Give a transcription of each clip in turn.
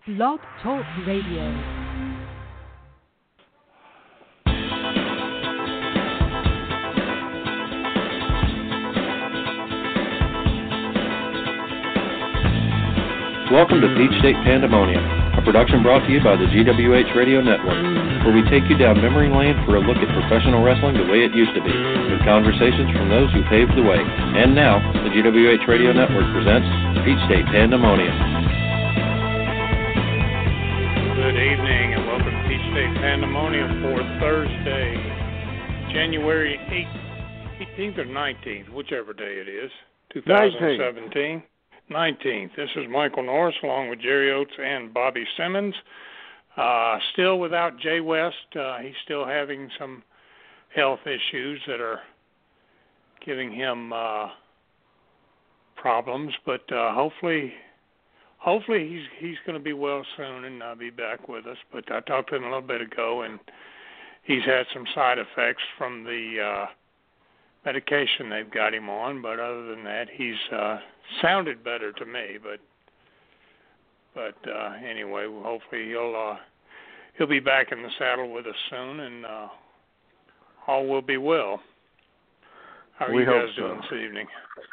Blog Talk Radio. Welcome to Peach State Pandemonium, a production brought to you by the GWH Radio Network, where we take you down memory lane for a look at professional wrestling the way it used to be, with conversations from those who paved the way. And now, the GWH Radio Network presents Peach State Pandemonium. Good evening, and welcome to Peach State Pandemonium for Thursday, January 18th or 19th, whichever day it is, 2017. 19th. This is Michael Norris along with Jerry Oates and Bobby Simmons. Still without Jay West. He's still having some health issues that are giving him problems, but hopefully he's going to be well soon and be back with us. But I talked to him a little bit ago, and he's had some side effects from the medication they've got him on, but other than that, he's sounded better to me. But anyway, hopefully he'll be back in the saddle with us soon, and all will be well. How are you guys doing this evening?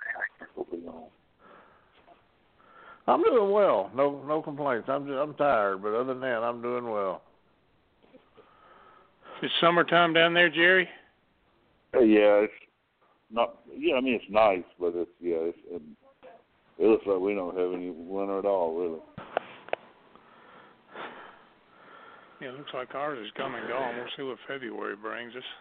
I'm doing well. No complaints. I'm tired, but other than that, I'm doing well. It's summertime down there, Jerry? Yeah, it's not. Yeah, I mean it's nice, but it looks like we don't have any winter at all, really. Yeah, it looks like ours is come and gone. We'll see what February brings us.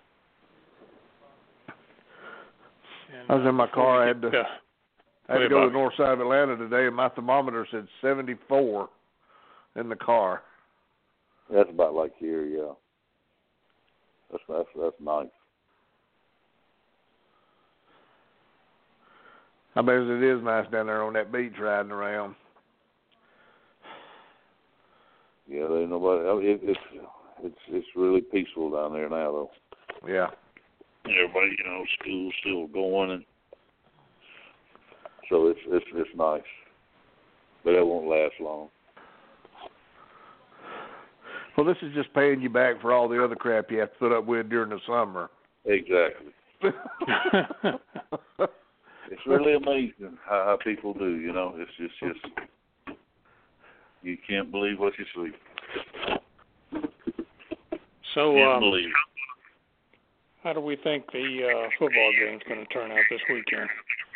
And, I was in my car. I had to go to the north side of Atlanta today, and my thermometer said 74 in the car. That's about like here, yeah. That's nice. I bet it is nice down there on that beach riding around. Yeah, there ain't nobody. It's really peaceful down there now, though. Yeah. Everybody, school's still going, and so it's nice, but it won't last long. Well, this is just paying you back for all the other crap you have to put up with during the summer. Exactly. It's really amazing how people do, It's just you can't believe what you see. So, can't believe. How do we think the football game's going to turn out this weekend?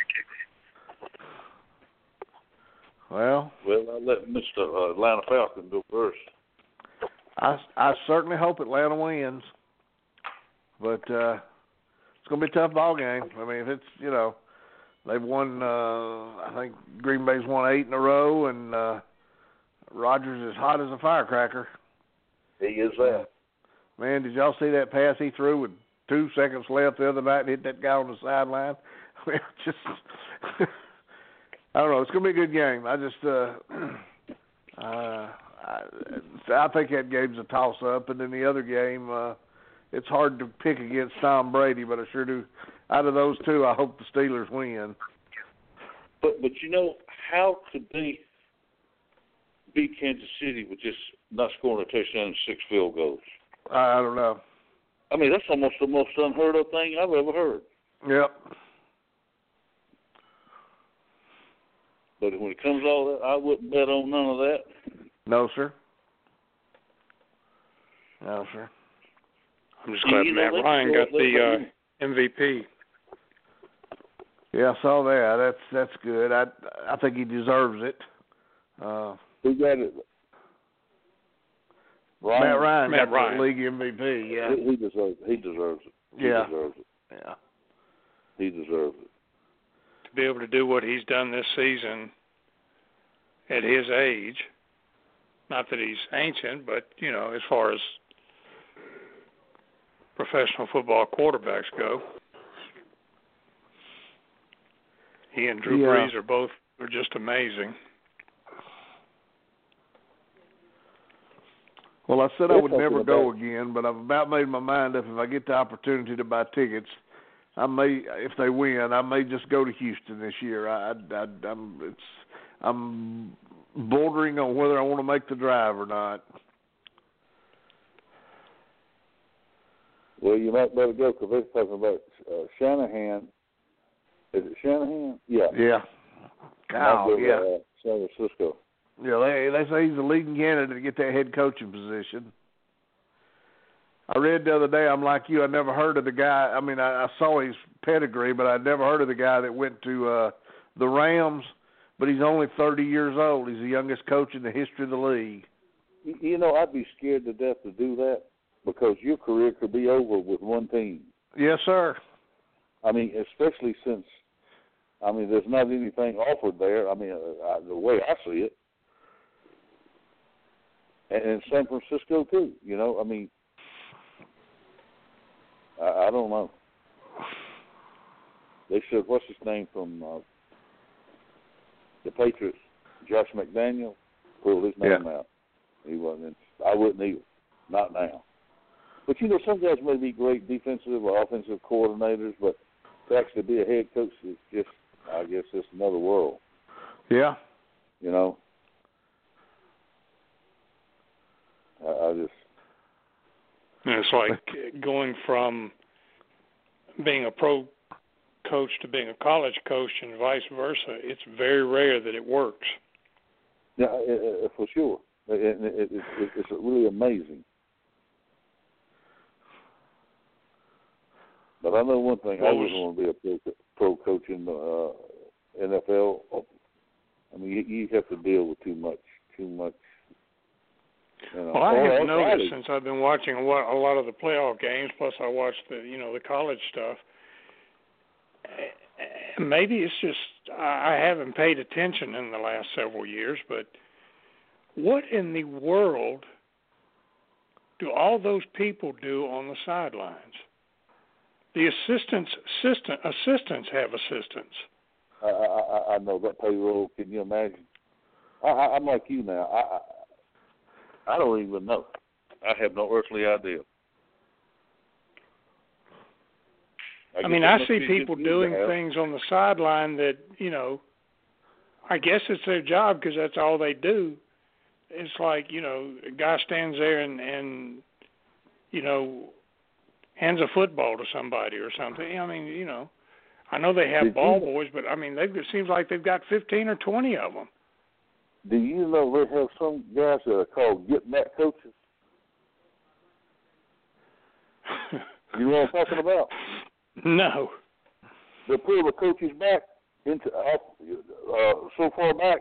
Well, I'll let Mr. Atlanta Falcon go first. I certainly hope Atlanta wins, but it's going to be a tough ball game. I mean, if it's, they've won, I think Green Bay's won 8 in a row, and Rodgers is hot as a firecracker. He is that. Man, did y'all see that pass he threw with 2 seconds left the other night and hit that guy on the sideline? I mean, I don't know. It's going to be a good game. I think that game's a toss-up, and then the other game, it's hard to pick against Tom Brady, but I sure do. Out of those two, I hope the Steelers win. But how could they beat Kansas City with just not scoring a touchdown and 6 field goals? I don't know. I mean, that's almost the most unheard of thing I've ever heard. Yep. But when it comes to all that, I wouldn't bet on none of that. No, sir. No, sir. I'm just glad Matt Ryan got the MVP. Yeah, I saw that. That's good. I think he deserves it. Who got it? Matt Ryan got Ryan. the league MVP. Yeah, he deserves it. He deserves it. Yeah. He deserves it. Yeah. He deserves it. To be able to do what he's done this season at his age, not that he's ancient, but as far as professional football quarterbacks go, he and Drew Brees are just amazing. Well, I said I would never go again, but I've about made my mind up. If I get the opportunity to buy tickets, I may, if they win, I may just go to Houston this year. I'm bordering on whether I want to make the drive or not. Well, you might better go because they're talking about Shanahan. Is it Shanahan? Yeah. Yeah. Kyle, yeah. San Francisco. Yeah, they say he's the leading candidate to get that head coaching position. I read the other day, I'm like you, I never heard of the guy. I mean, I saw his pedigree, but I'd never heard of the guy that went to the Rams, but he's only 30 years old. He's the youngest coach in the history of the league. You know, I'd be scared to death to do that because your career could be over with one team. Yes, sir. I mean, especially since, there's not anything offered there. I mean, the way I see it. And in San Francisco, too, you know. I mean, I don't know. They said, what's his name from the Patriots? Josh McDaniel pulled his name out. He wasn't. I wouldn't either. Not now. But, you know, some guys may be great defensive or offensive coordinators, but to actually be a head coach is just, I guess, it's another world. Yeah. You know? I just... And it's like going from being a pro coach to being a college coach and vice versa. It's very rare that it works. Yeah, for sure. It's really amazing. But I know one thing. I wouldn't want to be a pro coach in the NFL. I mean, you have to deal with too much. You know. Well, I have noticed since I've been watching a lot of the playoff games, plus I watch the college stuff. Maybe it's just I haven't paid attention in the last several years, but what in the world do all those people do on the sidelines? The assistants have assistants. I know that payroll. Can you imagine? I'm like you now. I don't even know. I have no earthly idea. I see people doing things on the sideline that, you know, I guess it's their job because that's all they do. It's like, you know, a guy stands there and you know, hands a football to somebody or something. I mean, you know, I know they have ball boys, but, I mean, it seems like they've got 15 or 20 of them. Do you know they have some guys that are called get-back coaches? You know what I'm talking about? No. They pull the coaches back into so far back.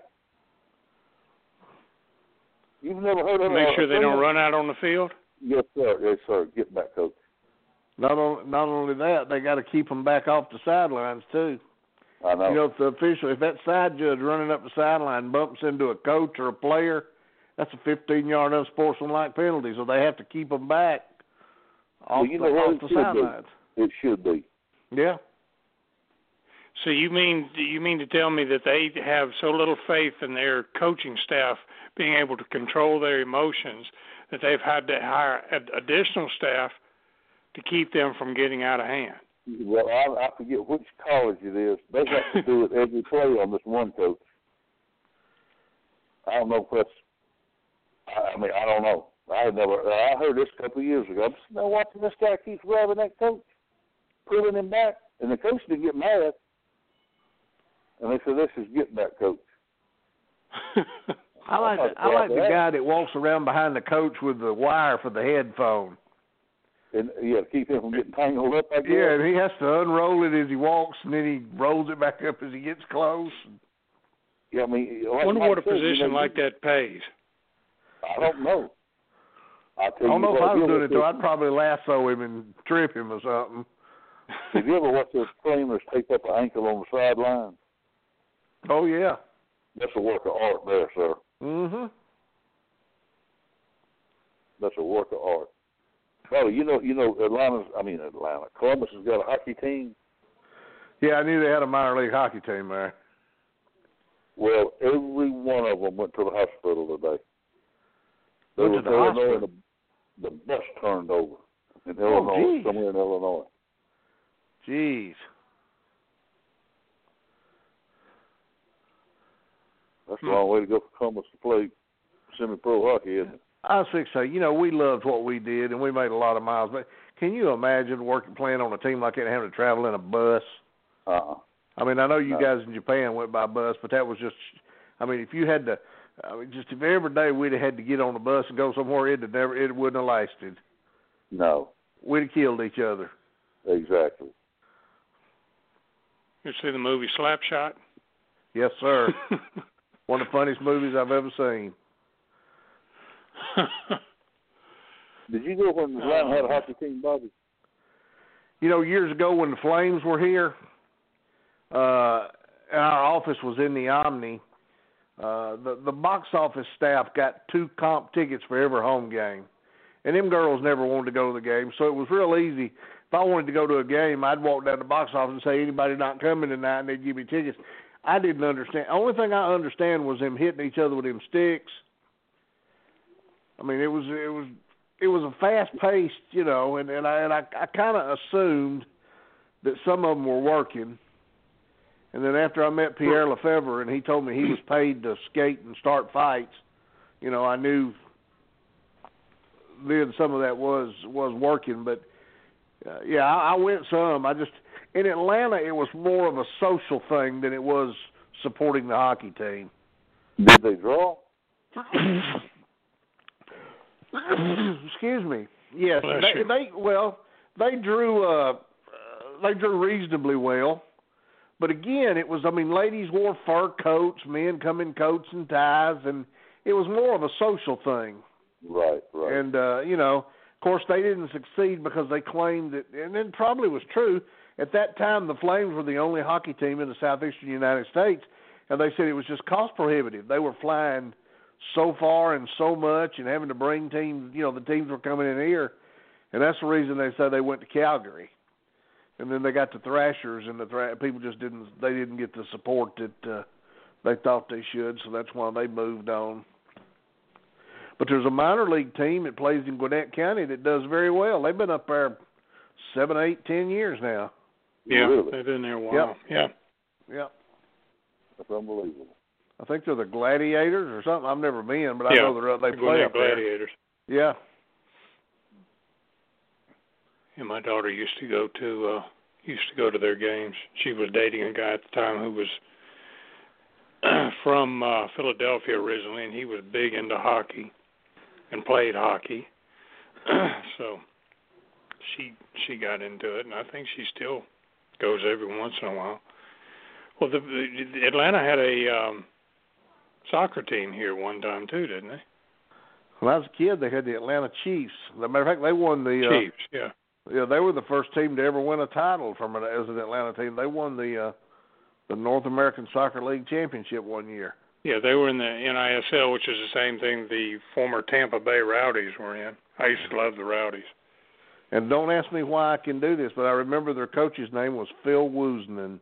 You've never heard of it? Make sure they don't run out on the field? Yes, sir. Yes, sir. Get-back coach. Not only that, they got to keep them back off the sidelines, too. I know. You know, if that side judge running up the sideline bumps into a coach or a player, that's a 15-yard unsportsmanlike penalty, so they have to keep them back off the sidelines. It should be. Yeah. So you mean to tell me that they have so little faith in their coaching staff being able to control their emotions that they've had to hire additional staff to keep them from getting out of hand? Well, I forget which college it is. They have to do it every play on this one coach. I don't know if that's. I don't know. I heard this a couple of years ago. I'm just now watching this guy keep grabbing that coach, pulling him back, and the coach didn't get mad. And they said, "This is get back, coach." I like the guy that walks around behind the coach with the wire for the headphone. And keep him from getting tangled up, I guess. Yeah, and he has to unroll it as he walks, and then he rolls it back up as he gets close. Yeah, I mean, I wonder what a position like that pays. I don't know. I don't know if I was doing it, though. I'd probably lasso him and trip him or something. Have you ever watched those trainers take up an ankle on the sideline? Oh, yeah. That's a work of art there, sir. Mm-hmm. That's a work of art. Well, you know, Atlanta. Columbus has got a hockey team. Yeah, I knew they had a minor league hockey team there. Well, every one of them went to the hospital today. They went to the hospital? The bus turned over in Illinois, somewhere in Illinois. Jeez. That's the wrong way to go for Columbus to play semi-pro hockey, isn't it? I think so. You know, we loved what we did, and we made a lot of miles. But can you imagine playing on a team like that and having to travel in a bus? I mean, I know you guys in Japan went by bus, but that was just, I mean, if you had to, just if every day we'd have had to get on the bus and go somewhere, it wouldn't have lasted. No. We'd have killed each other. Exactly. You see the movie Slapshot? Yes, sir. One of the funniest movies I've ever seen. Did you go when Atlanta had a hockey team, Bobby? You know, years ago when the Flames were here, and our office was in the Omni, the box office staff got 2 comp tickets for every home game. And them girls never wanted to go to the game, so it was real easy. If I wanted to go to a game, I'd walk down to the box office and say, anybody not coming tonight, and they'd give me tickets. I didn't understand. The only thing I understand was them hitting each other with them sticks. I mean, it was a fast-paced, you know, and I kind of assumed that some of them were working. And then after I met Pierre Lefebvre and he told me he was paid to skate and start fights, you know, I knew then some of that was working. But, yeah, I went some. In Atlanta, it was more of a social thing than it was supporting the hockey team. Did they draw? Excuse me. Yes, they drew reasonably well, but again, it was. I mean, ladies wore fur coats, men come in coats and ties, and it was more of a social thing. Right. And you know, of course, they didn't succeed because they claimed that, and it probably was true. At that time, the Flames were the only hockey team in the southeastern United States, and they said it was just cost prohibitive. They were flying so far and so much and having to bring teams, you know, the teams were coming in here. And that's the reason they said they went to Calgary. And then they got the Thrashers, and people just didn't get the support that they thought they should, so that's why they moved on. But there's a minor league team that plays in Gwinnett County that does very well. They've been up there 7, 8, 10 years now. Yeah, really? They've been there a while. Yep. That's unbelievable. I think they're the Gladiators or something. I've never been, but I know they play up there. Gladiators. Yeah. And my daughter used to go to their games. She was dating a guy at the time who was from Philadelphia originally, and he was big into hockey and played hockey. So she got into it, and I think she still goes every once in a while. Well, the Atlanta had a soccer team here one time too, didn't they? When I was a kid, they had the Atlanta Chiefs. As a matter of fact, they won the Chiefs. Yeah. Yeah, they were the first team to ever win a title as an Atlanta team. They won the North American Soccer League Championship one year. Yeah, they were in the NISL, which is the same thing the former Tampa Bay Rowdies were in. I used to love the Rowdies. And don't ask me why I can do this, but I remember their coach's name was Phil Woosnan.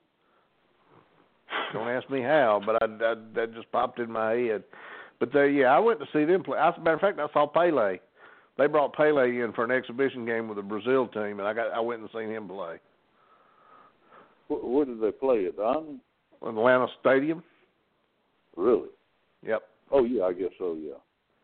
Don't ask me how, but that just popped in my head. But I went to see them play. As a matter of fact, I saw Pele. They brought Pele in for an exhibition game with the Brazil team, and I went and seen him play. Where did they play? At the Omni? Atlanta Stadium. Really? Yep. Oh, yeah, I guess so, yeah.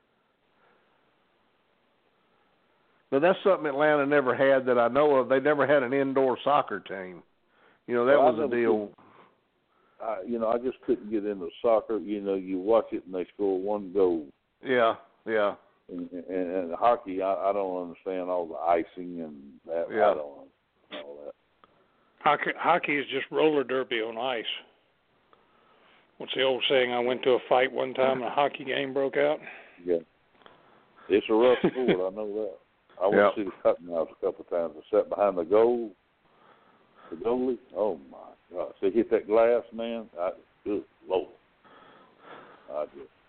But that's something Atlanta never had that I know of. They never had an indoor soccer team. You know, that was a deal. I just couldn't get into soccer. You know, you watch it and they score one goal. Yeah. And hockey, I don't understand all the icing and that. Yeah. I don't understand all that. Hockey is just roller derby on ice. What's the old saying? I went to a fight one time and a hockey game broke out. Yeah. It's a rough sport, I know that. I went to see the Cutting-House a couple of times. I sat behind the goalie. Oh, my gosh. They hit that glass, man. Good Lord. I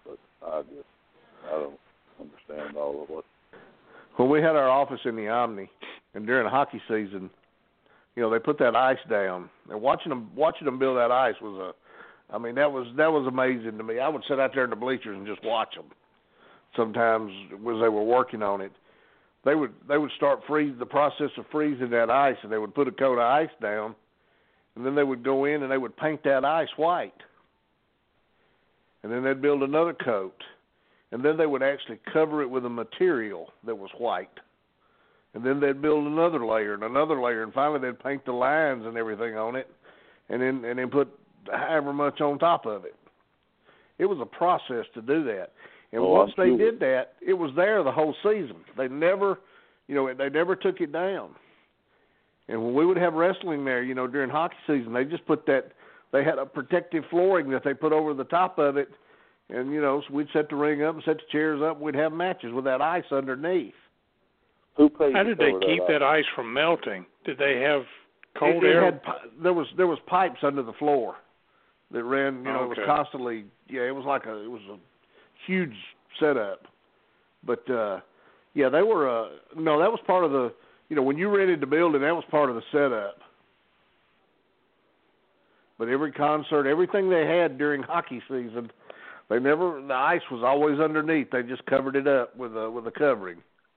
don't understand all of what. When we had our office in the Omni, and during the hockey season, you know, they put that ice down, and watching them build that ice was that was amazing to me. I would sit out there in the bleachers and just watch them. Sometimes as they were working on it, they would start the process of freezing that ice, and they would put a coat of ice down, and then they would go in and they would paint that ice white. and then they'd build another coat, and then they would actually cover it with a material that was white. And then they'd build another layer and another layer, and finally they'd paint the lines and everything on it, and then put however much on top of it. It was a process to do that. And once they did that, it was there the whole season. They never, they never took it down. And when we would have wrestling there, during hockey season, they just put that. They had a protective flooring that they put over the top of it, and so we'd set the ring up and set the chairs up. And we'd have matches with that ice underneath. Who paid? How did they keep that ice from melting? Did they have cold air? There was pipes under the floor that ran. It was constantly. Yeah, it was a huge setup. But they were. No, that was part of the. When you rented the building, that was part of the setup. But every concert, everything they had during hockey season, the ice was always underneath. They just covered it up with a covering.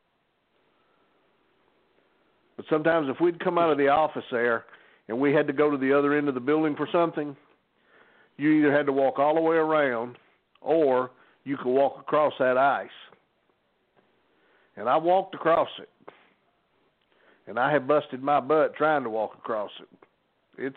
But sometimes if we'd come out of the office there and we had to go to the other end of the building for something, you either had to walk all the way around or you could walk across that ice. And I walked across it. And I have busted my butt trying to walk across it.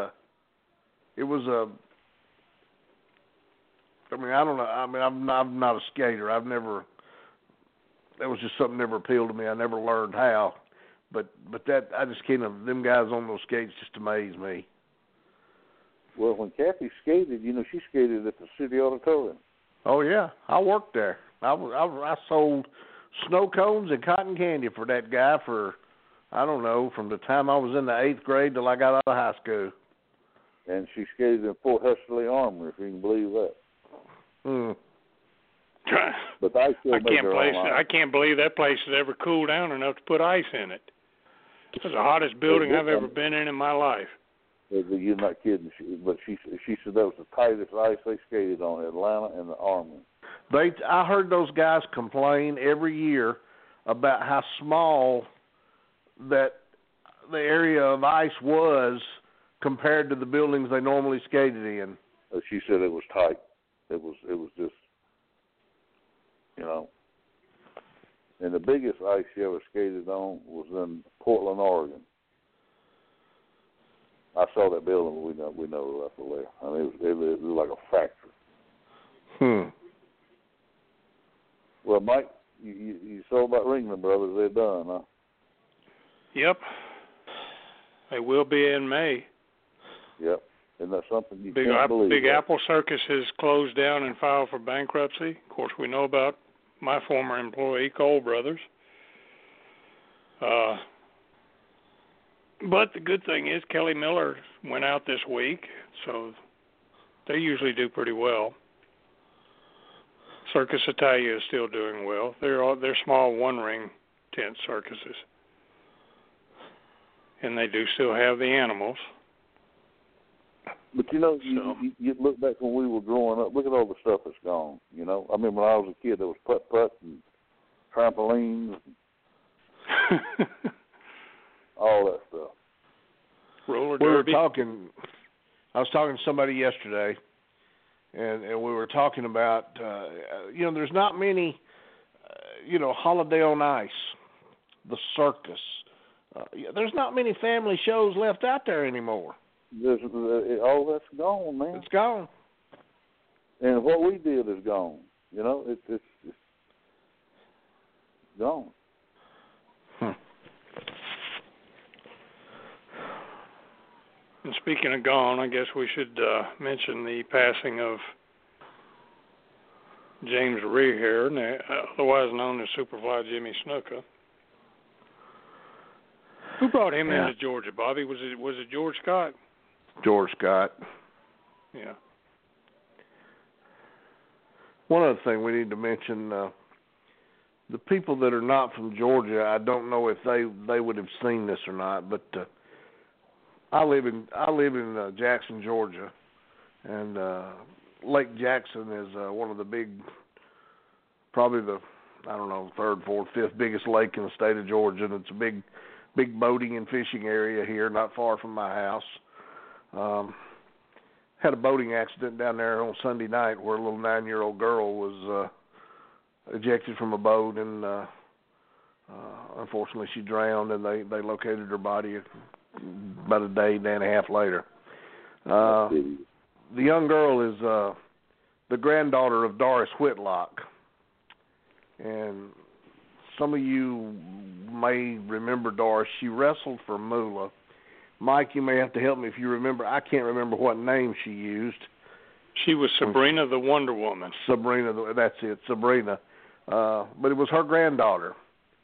I don't know. I'm not a skater. That was just something that never appealed to me. I never learned how. But that, I just can't, them guys on those skates just amaze me. Well, when Kathy skated, she skated at the City Auditorium. Oh, yeah. I worked there. I sold snow cones and cotton candy for that guy for, I don't know, from the time I was in the 8th grade till I got out of high school. And she skated in Fort Hesterly Armory, if you can believe that. But I can't believe that place has ever cooled down enough to put ice in it. It's the hottest building I've ever been in my life. You're not kidding. She said that was the tightest ice they skated on, Atlanta and the Armory. I heard those guys complain every year about how small that the area of ice was compared to the buildings they normally skated in. She said it was tight. It was just, And the biggest ice she ever skated on was in Portland, Oregon. I saw that building. We know that's there. I mean, it was like a factory. Well, Mike, you saw about Ringling Brothers. They're done, huh? Yep. They will be in May. Yep. Isn't that something you can't believe? Big Apple Circus has closed down and filed for bankruptcy. Of course, we know about my former employee, Cole Brothers. But the good thing is Kelly Miller went out this week, so they usually do pretty well. Circus Italia is still doing well. They're small one-ring tent circuses. And they do still have the animals. But, you look back when we were growing up, look at all the stuff that's gone, I remember when I was a kid, there was putt-putt and trampolines, and all that stuff. Roller derby. I was talking to somebody yesterday, and we were talking about, there's not many, Holiday on Ice, the circus. There's not many family shows left out there anymore. All that's gone, man. It's gone. And what we did is gone. It's gone. And speaking of gone, I guess we should mention the passing of James Rehair, otherwise known as Superfly Jimmy Snuka. Who brought him into Georgia, Bobby? Was it George Scott? George Scott. Yeah. One other thing we need to mention, the people that are not from Georgia, I don't know if they would have seen this or not, but I live in Jackson, Georgia, and Lake Jackson is one of the big, probably the, third, fourth, fifth biggest lake in the state of Georgia, and it's a big boating and fishing area here, not far from my house. had a boating accident down there on Sunday night where a little 9-year-old girl was ejected from a boat, and unfortunately she drowned, and they located her body about a day and a half later. The young girl is the granddaughter of Doris Whitlock, and some of you may remember Doris. She wrestled for Moolah. Mike, you may have to help me if you remember. I can't remember what name she used. She was Sabrina the Wonder Woman. Sabrina, that's it, Sabrina. But it was her granddaughter.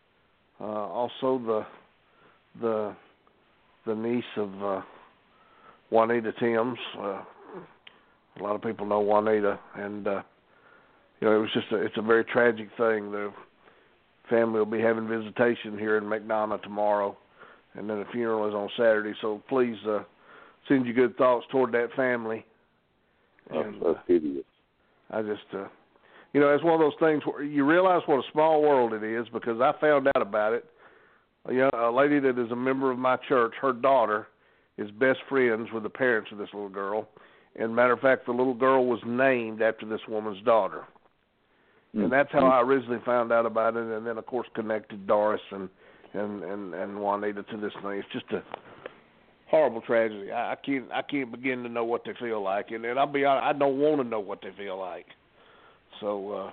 Also the niece of Juanita Timms. A lot of people know Juanita, and it was it's a very tragic thing. The family will be having visitation here in McDonough tomorrow, and then the funeral is on Saturday. So please send your good thoughts toward that family. That's hideous. I just, it's one of those things where you realize what a small world it is, because I found out about it. A lady that is a member of my church, her daughter is best friends with the parents of this little girl. And matter of fact, the little girl was named after this woman's daughter. And that's how I originally found out about it, and then, of course, connected Doris and Juanita to this thing. It's just a horrible tragedy. I can't begin to know what they feel like, and I'll be honest, I don't want to know what they feel like. So,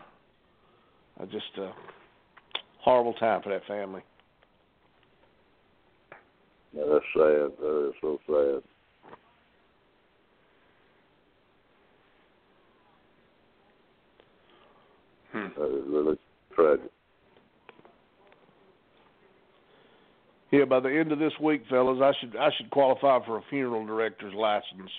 horrible time for that family. Yeah, that's sad. That is so sad. That is really tragic. Yeah, by the end of this week, fellas, I should qualify for a funeral director's license.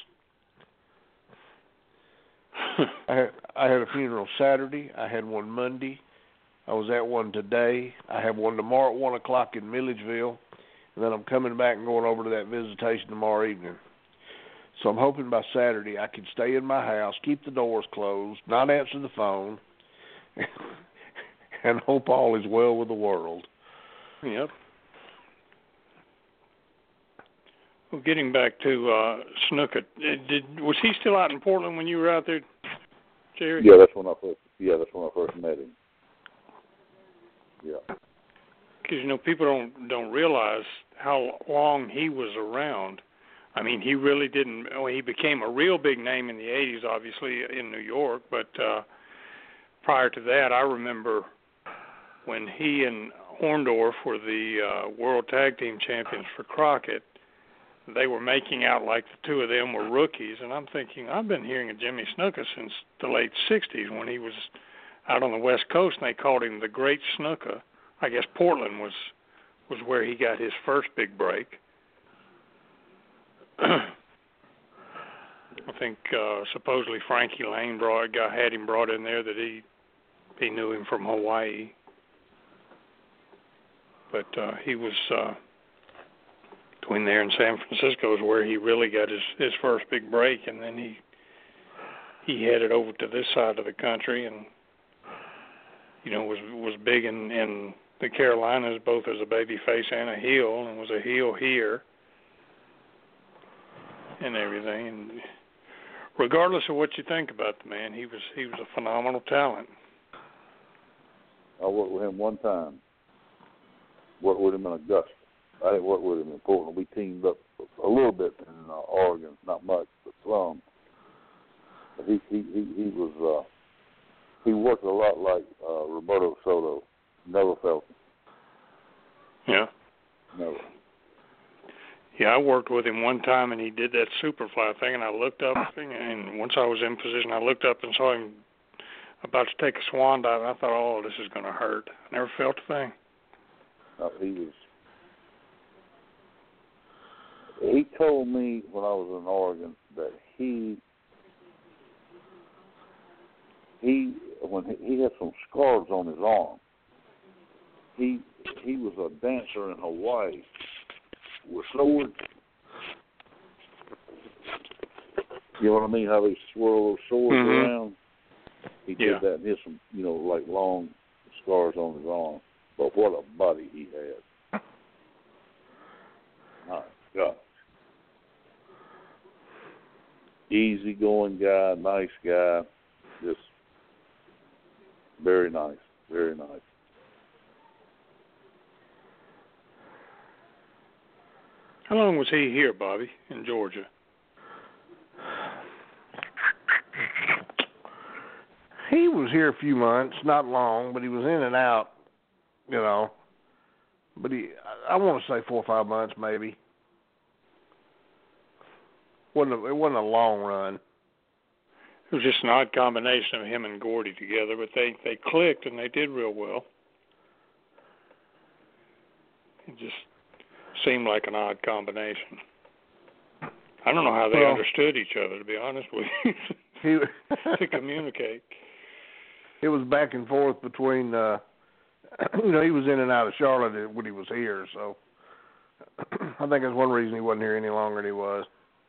I had a funeral Saturday. I had one Monday. I was at one today. I have one tomorrow at 1 o'clock in Milledgeville, and then I'm coming back and going over to that visitation tomorrow evening. So I'm hoping by Saturday I can stay in my house, keep the doors closed, not answer the phone, and hope all is well with the world. Yep. Well, getting back to Snuka, was he still out in Portland when you were out there, Jerry? Yeah, that's when I first met him. Yeah. Because people don't realize how long he was around. I mean, he really didn't. Well, he became a real big name in the '80s, obviously in New York. But prior to that, I remember when he and Orndorff were the World Tag Team Champions for Crockett. They were making out like the two of them were rookies, and I'm thinking, I've been hearing of Jimmy Snuka since the late '60s when he was out on the West Coast, and they called him the Great Snuka. I guess Portland was where he got his first big break. I think supposedly Frankie Lane had him brought in there that he knew him from Hawaii, but he was between there and San Francisco is where he really got his first big break, and then he headed over to this side of the country and was big in the Carolinas both as a baby face and a heel, and was a heel here and everything. And regardless of what you think about the man, he was a phenomenal talent. I worked with him one time. Worked with him in Augusta. I didn't work with him in Portland. We teamed up a little bit in Oregon, not much, but some. But he was he worked a lot like Roberto Soto. Never felt him. Yeah. Never. Yeah, I worked with him one time, and he did that Superfly thing, and I looked up, and once I was in position, I looked up and saw him about to take a swan dive, and I thought, oh, this is going to hurt. I never felt a thing. No, he told me when I was in Oregon that when he had some scars on his arm. He was a dancer in Hawaii with swords. You know what I mean? How they swirl those swords around. He did that. And he had some, like long scars on his arm. But what a body he had! My God. easygoing guy, nice guy, just very nice, very nice. How long was he here, Bobby, in Georgia? He was here a few months, not long, but he was in and out, you know. But I want to say 4 or 5 months, maybe. It wasn't a long run. It was just an odd combination of him and Gordy together, but they clicked and they did real well. It just seemed like an odd combination. I don't know how they understood each other, to be honest with you, to communicate. It was back and forth between, he was in and out of Charlotte when he was here, so I think that's one reason he wasn't here any longer than he was.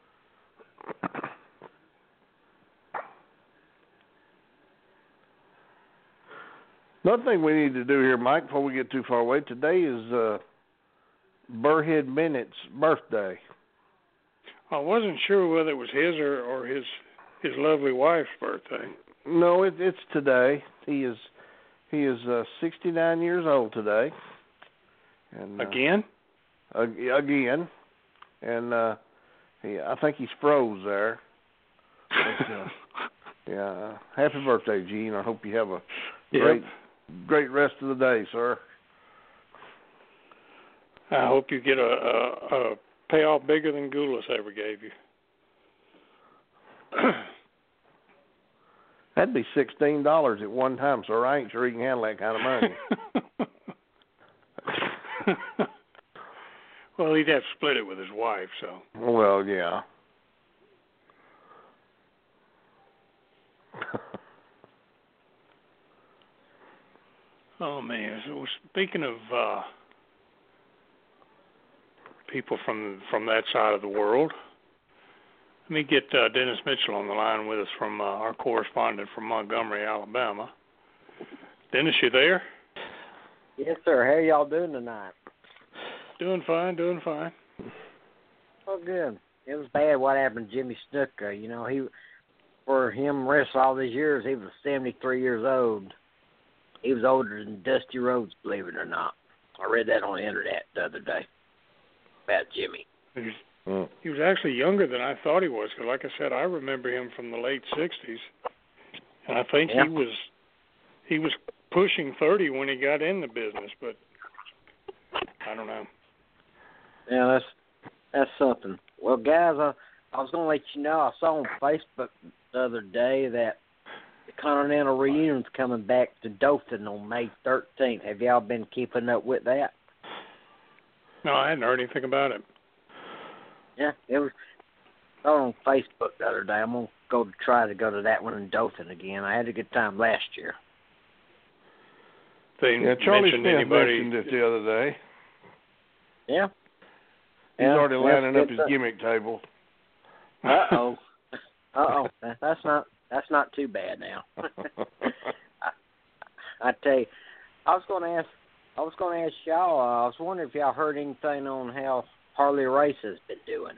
Another thing we need to do here, Mike, before we get too far away, today is Burrhead Bennett's birthday. I wasn't sure whether it was his or his lovely wife's birthday. No, it's today. He is 69 years old today. And again? Again. And I think he's froze there. But, yeah. Happy birthday, Gene. I hope you have a great rest of the day, sir. I hope you get a payoff bigger than Goulas ever gave you. That'd be $16 at one time, sir. I ain't sure he can handle that kind of money. Well, he'd have to split it with his wife, so. Well, yeah. Oh, man. So speaking of people from that side of the world, let me get Dennis Mitchell on the line with us from our correspondent from Montgomery, Alabama. Dennis, you there? Yes, sir. How y'all doing tonight? Doing fine. Oh, good. It was bad what happened to Jimmy Snuka. For him wrestling all these years, he was 73 years old. He was older than Dusty Rhodes, believe it or not. I read that on the internet the other day about Jimmy. He was actually younger than I thought he was, because like I said, I remember him from the late 60s. And I think he was pushing 30 when he got in the business, but I don't know. Yeah, that's something. Well, guys, I was going to let you know, I saw on Facebook the other day that the Continental Reunion's coming back to Dothan on May 13th. Have y'all been keeping up with that? No, I hadn't heard anything about it. Yeah, it was on Facebook the other day. I'm going to try to go to that one in Dothan again. I had a good time last year. Charlie Smith mentioned it the other day. Yeah. He's already lining up his gimmick table. Uh-oh. That's not too bad now. I tell you, I was going to ask y'all. I was wondering if y'all heard anything on how Harley Race has been doing.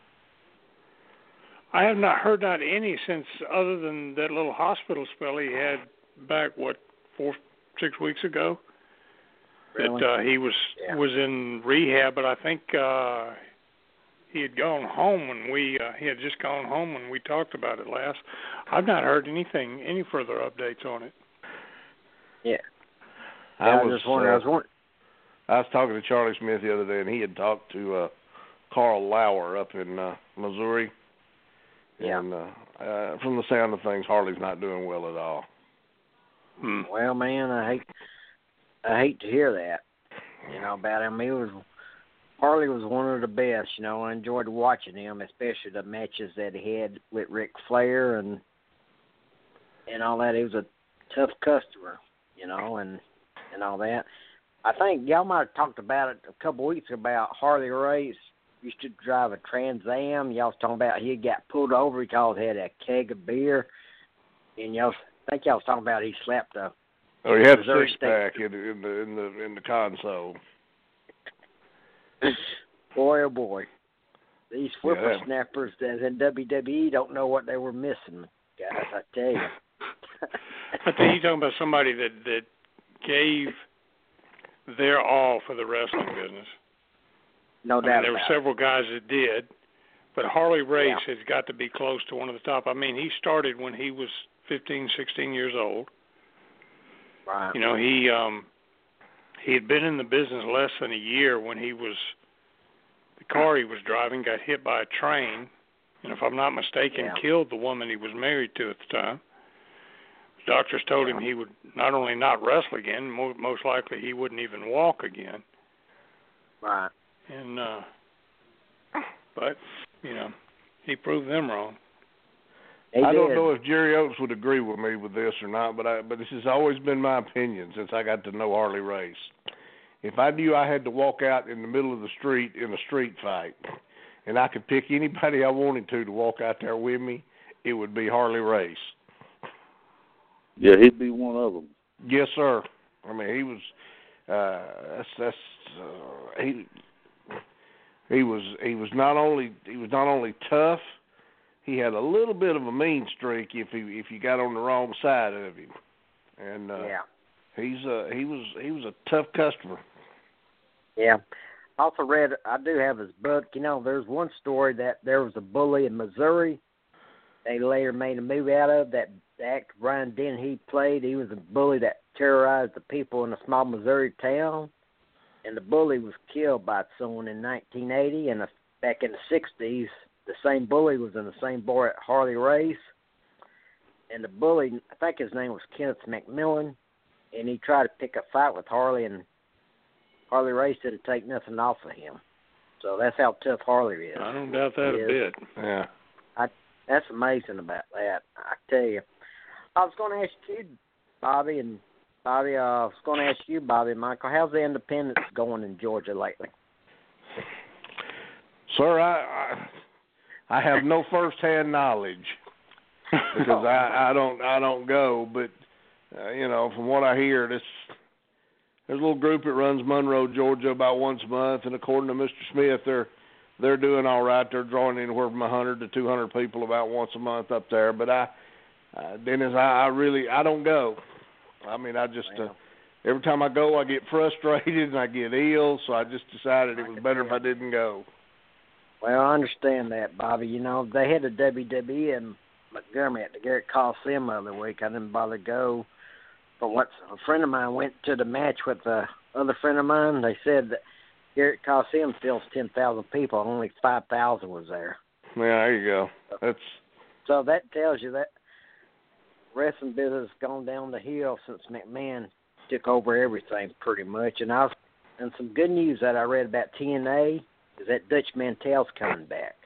I have not heard not any since, other than that little hospital spell he had back 4-6 weeks ago. Really? That he was in rehab, but I think he had gone home when he had just gone home when we talked about it last. I've not heard any further updates on it. Yeah. I was talking to Charlie Smith the other day, and he had talked to Carl Lauer up in Missouri. Yeah. And from the sound of things, Harley's not doing well at all. Well, man, I hate to hear that. About him. Harley was one of the best. I enjoyed watching him, especially the matches that he had with Ric Flair and all that. He was a tough customer, and all that. I think y'all might have talked about it a couple weeks about Harley Race used to drive a Trans Am. Y'all was talking about he got pulled over because he had a keg of beer, and I think y'all was talking about he slapped a. Oh, he had a six-pack in the console. Boy, oh boy. These whippersnappers that's in WWE don't know what they were missing, guys. I tell you. I think you're talking about somebody that gave their all for the wrestling business. No doubt. There were several guys that did, but Harley Race has got to be close to one of the top. I mean, he started when he was 15, 16 years old. Right. You know, he had been in the business less than a year when the car he was driving got hit by a train, and if I'm not mistaken, killed the woman he was married to at the time. The doctors told him he would not only not wrestle again, most likely he wouldn't even walk again. Right. And but you know, he proved them wrong. I don't know if Jerry Oates would agree with me with this or not, but this has always been my opinion since I got to know Harley Race. If I knew I had to walk out in the middle of the street in a street fight, and I could pick anybody I wanted to walk out there with me, it would be Harley Race. Yeah, he'd be one of them. Yes, sir. I mean, he was. He was not only tough. He had a little bit of a mean streak if you got on the wrong side of him, and he was a tough customer. Yeah. Also read, I do have his book. You know, there's one story that there was a bully in Missouri. They later made a movie out of that. The actor Brian Dennehy played. He was a bully that terrorized the people in a small Missouri town, and the bully was killed by someone in 1980. And back in the 60s, the same bully was in the same bar at Harley Race, and the bully, I think his name was Kenneth McMillan, and he tried to pick a fight with Harley, and Harley Race didn't take nothing off of him. So that's how tough Harley is. I don't doubt that a bit. Yeah. That's amazing about that, I tell you. I was going to ask you, Bobby, and Michael, how's the independence going in Georgia lately? Sir, I have no first-hand knowledge because I don't go, but you know, from what I hear, there's a little group that runs Monroe, Georgia, about once a month, and according to Mr. Smith, they're doing all right. They're drawing anywhere from 100 to 200 people about once a month up there. But Dennis, I don't go. I mean, I just every time I go, I get frustrated and I get ill. So I just decided it was better if I didn't go. Well, I understand that, Bobby. You know, they had a WWE in Montgomery at the Garrett Coliseum the other week. I didn't bother to go. But once a friend of mine went to the match with the other friend of mine, they said that Garrett Coliseum fills 10,000 people. Only 5,000 was there. Yeah, there you go. So that tells you that wrestling business has gone down the hill since McMahon took over everything pretty much. And some good news that I read about TNA is that Dutch Mantel's coming back.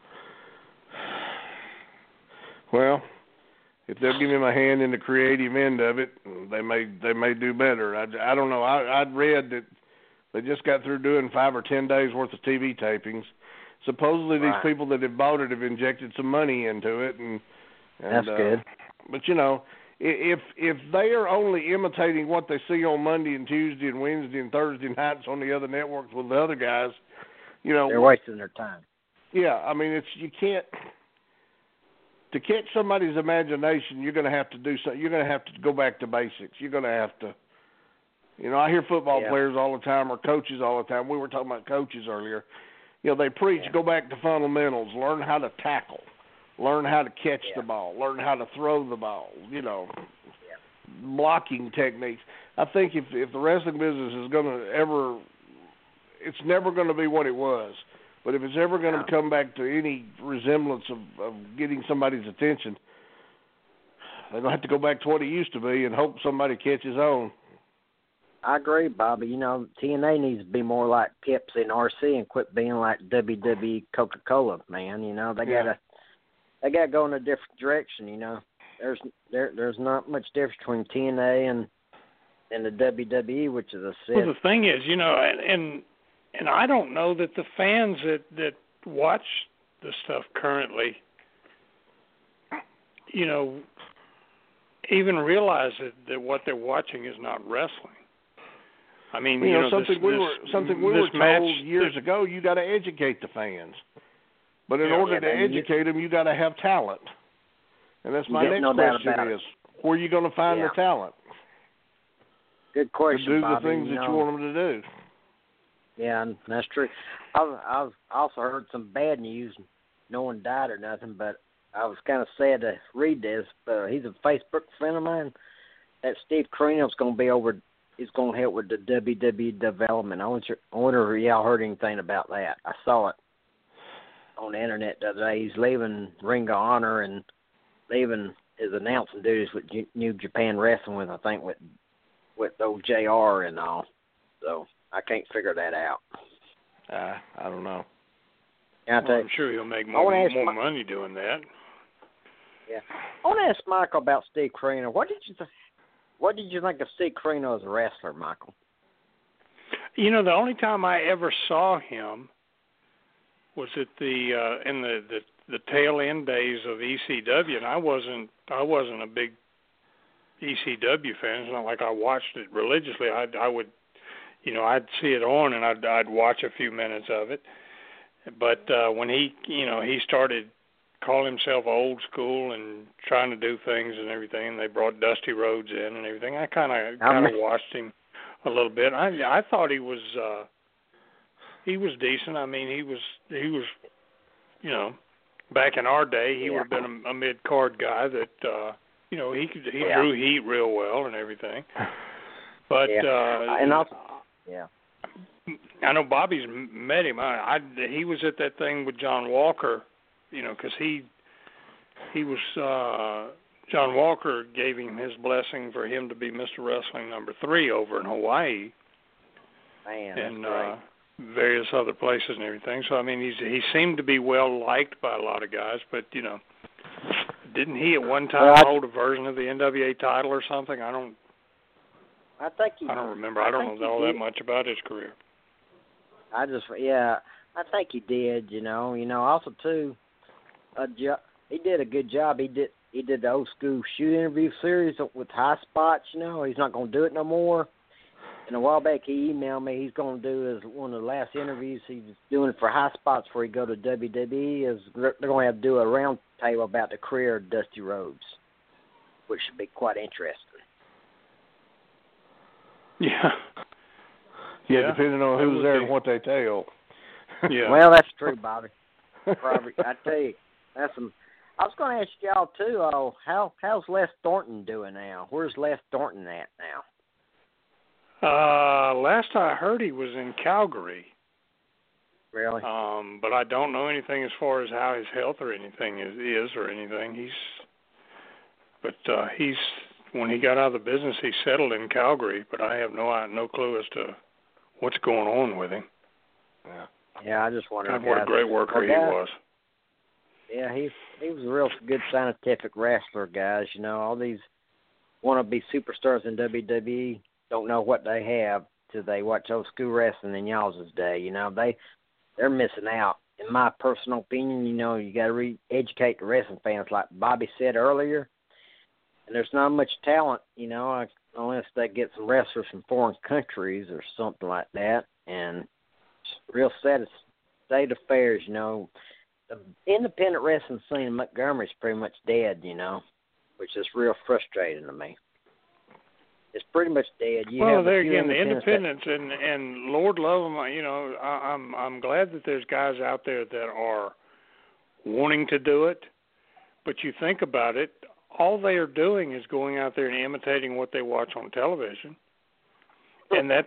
Well, if they'll give him a hand in the creative end of it, they may do better. I don't know. I'd read that they just got through doing 5 or 10 days worth of TV tapings. Supposedly these people that have bought it have injected some money into it, and that's good. But you know, if they are only imitating what they see on Monday and Tuesday and Wednesday and Thursday nights on the other networks with the other guys, you know, they're wasting their time. Yeah, I mean, you can't. To catch somebody's imagination, you're going to have to do something. You're going to have to go back to basics. You're going to have to, you know, I hear football players all the time or coaches all the time. We were talking about coaches earlier. You know, they preach, go back to fundamentals, learn how to tackle, learn how to catch the ball, learn how to throw the ball, you know, blocking techniques. I think if the wrestling business is going to ever, it's never going to be what it was. But if it's ever going to come back to any resemblance of getting somebody's attention, they're going to have to go back to what it used to be and hope somebody catches on. I agree, Bobby. You know, TNA needs to be more like Pepsi and RC and quit being like WWE, Coca-Cola, man. You know, they gotta go in a different direction. You know, there's not much difference between TNA and the WWE, which is a set. Well, the thing is, you know, and I don't know that the fans that watch the stuff currently, you know, even realize that what they're watching is not wrestling. I mean, something we were told years ago. You got to educate the fans. But in order to educate them, you got to have talent. And that's my next question is, where are you going to find the talent? Good question, to do Bobby. the things that you want them to do. Yeah, that's true. I've also heard some bad news. No one died or nothing, but I was kind of sad to read this. He's a Facebook friend of mine. That Steve Corino's going to be over. He's going to help with the WWE development. I wonder if y'all heard anything about that. I saw it on the internet the other day. He's leaving Ring of Honor and leaving his announcing duties with New Japan Wrestling with, I think, with old JR and all. So I can't figure that out. I don't know. I'm sure he'll make more money doing that. Yeah. I want to ask Michael about Steve Corino. What did you think of Steve Corino as a wrestler, Michael? You know, the only time I ever saw him was at in the tail end days of ECW, and I wasn't a big ECW fan. It's not like I watched it religiously. I would, I'd see it on and I'd watch a few minutes of it. But when he started calling himself old school and trying to do things and everything, and they brought Dusty Rhodes in and everything, I kind of watched him a little bit. I thought he was decent. I mean, he was back in our day, he would have been a mid-card guy that he drew heat real well and everything. But and also, I know Bobby's met him. He was at that thing with John Walker, because he was John Walker gave him his blessing for him to be Mr. Wrestling #3 over in Hawaii. Man, and that's various other places and everything. So I mean, he seemed to be well liked by a lot of guys, but didn't he at one time hold a version of the NWA title or something? I don't remember. I don't know all that much about his career. I think he did. Also too, he did a good job. He did the old school shoot interview series with High Spots. He's not going to do it no more. And a while back, he emailed me. He's going to do one of the last interviews he's doing for High Spots before he go to WWE. They're going to have to do a round table about the career of Dusty Rhodes, which should be quite interesting. Yeah. Yeah, depending on who's there and what they tell. Yeah. Well, that's true, Bobby. Robert, I tell you, that's some. I was going to ask y'all too. How's Les Thornton doing now? Where's Les Thornton at now? Last I heard, he was in Calgary. Really? But I don't know anything as far as how his health or anything is or anything. He's when he got out of the business, he settled in Calgary. But I have no clue as to what's going on with him. Yeah, I just wondered. What a great worker he was. Yeah, he was a real good scientific wrestler, guys. All these wannabe superstars in WWE don't know what they have till they watch old school wrestling in y'all's day. They're missing out. In my personal opinion, you got to re-educate the wrestling fans, like Bobby said earlier. And there's not much talent, unless they get some wrestlers from foreign countries or something like that. And it's real sad state of affairs, The independent wrestling scene in Montgomery's pretty much dead, which is real frustrating to me. It's pretty much dead. There again, the independents and Lord love them. I'm glad that there's guys out there that are wanting to do it. But you think about it, all they are doing is going out there and imitating what they watch on television, and that's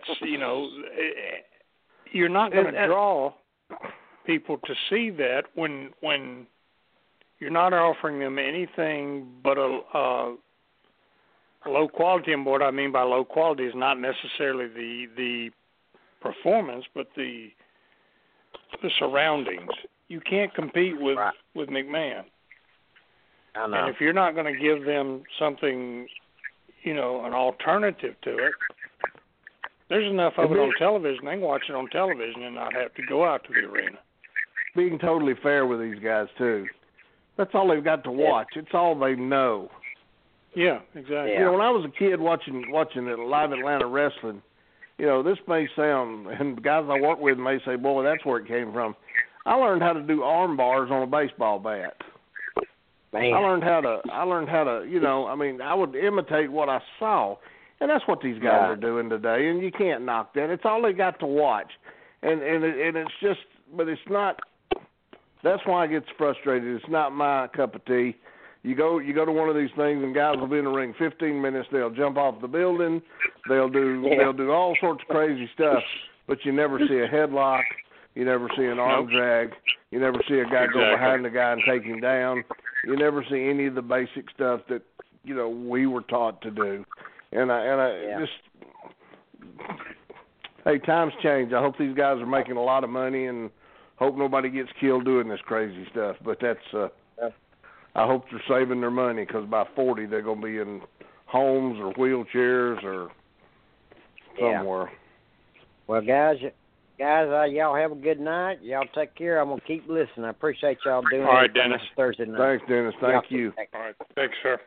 you're not going to draw people to see that when you're not offering them anything but a low quality. And what I mean by low quality is not necessarily the performance, but the surroundings. You can't compete with McMahon. I know. And if you're not going to give them something, an alternative to it, there's enough of it on television. They can watch it on television and not have to go out to the arena. Being totally fair with these guys, too. That's all they've got to watch. It's all they know. Yeah, exactly. Yeah. When I was a kid watching it, live Atlanta wrestling, this may sound, and guys I work with may say, boy, that's where it came from. I learned how to do arm bars on a baseball bat. Man. I learned how to, you know, I mean, I would imitate what I saw. And that's what these guys are doing today, and you can't knock that. It's all they got to watch. And it's just, but it's not, that's why I get frustrated. It's not my cup of tea. You go to one of these things, and guys will be in the ring 15 minutes. They'll jump off the building. They'll do all sorts of crazy stuff, but you never see a headlock. You never see an arm drag. You never see a guy go behind the guy and take him down. You never see any of the basic stuff that, you know, we were taught to do. And I just, hey, times change. I hope these guys are making a lot of money, and hope nobody gets killed doing this crazy stuff. But that's, I hope they're saving their money, because by 40 they're going to be in homes or wheelchairs or somewhere. Well, guys, y'all have a good night. Y'all take care. I'm going to keep listening. I appreciate y'all doing it. All right, Dennis. Thursday night. Thanks, Dennis. Thank you. All right. Thanks, sir.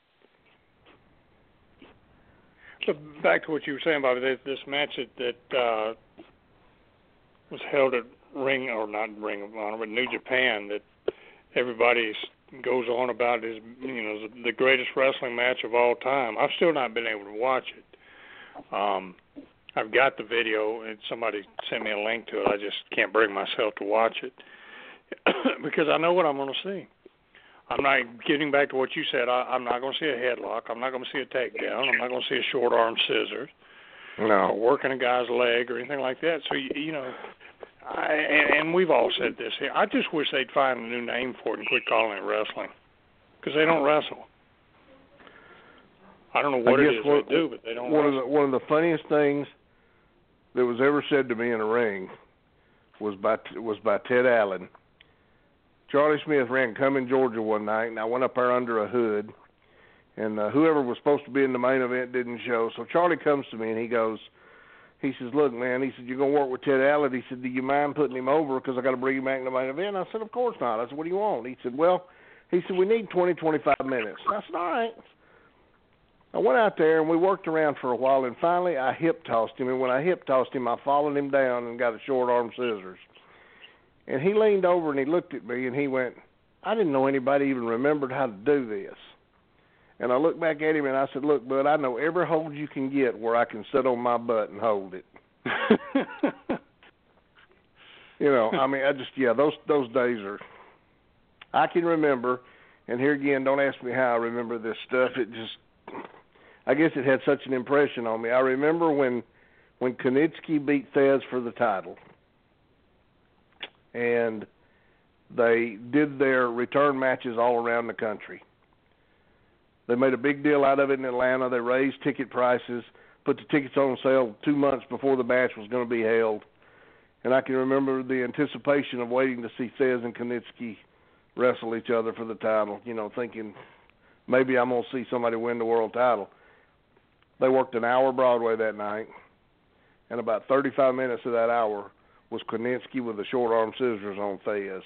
So back to what you were saying about this match that was held at Ring of Honor, but New Japan, that everybody goes on about is, you know, the greatest wrestling match of all time. I've still not been able to watch it. I've got the video, and somebody sent me a link to it. I just can't bring myself to watch it because I know what I'm going to see. I'm not getting back to what you said. I'm not going to see a headlock. I'm not going to see a takedown. I'm not going to see a short arm scissors. No. Or working a guy's leg or anything like that. So, you know, and we've all said this here. I just wish they'd find a new name for it and quit calling it wrestling, because they don't wrestle. I don't know what it is they do, but they don't wrestle. One of the funniest things that was ever said to me in a ring was by Ted Allen. Charlie Smith ran Cumming, Georgia one night, and I went up there under a hood, and whoever was supposed to be in the main event didn't show. So Charlie comes to me, and he says, look, man, he said, you're going to work with Ted Allen. He said, do you mind putting him over, because I got to bring him back in the main event? I said, of course not. I said, what do you want? He said, well, we need 20, 25 minutes. I said, all right. I went out there, and we worked around for a while, and finally I hip-tossed him, and when I hip-tossed him, I followed him down and got a short-arm scissors. And he leaned over and he looked at me and he went, I didn't know anybody even remembered how to do this. And I looked back at him and I said, look, bud, I know every hold you can get where I can sit on my butt and hold it. You know, I mean, those days are, I can remember, and here again, don't ask me how I remember this stuff. It just, I guess it had such an impression on me. I remember when Konitsky beat Thesz for the title. And they did their return matches all around the country. They made a big deal out of it in Atlanta. They raised ticket prices, put the tickets on sale 2 months before the match was going to be held. And I can remember the anticipation of waiting to see Thesz and Konitsky wrestle each other for the title, you know, thinking maybe I'm going to see somebody win the world title. They worked an hour Broadway that night, and about 35 minutes of that hour was Konitsky with the short-arm scissors on Thesz.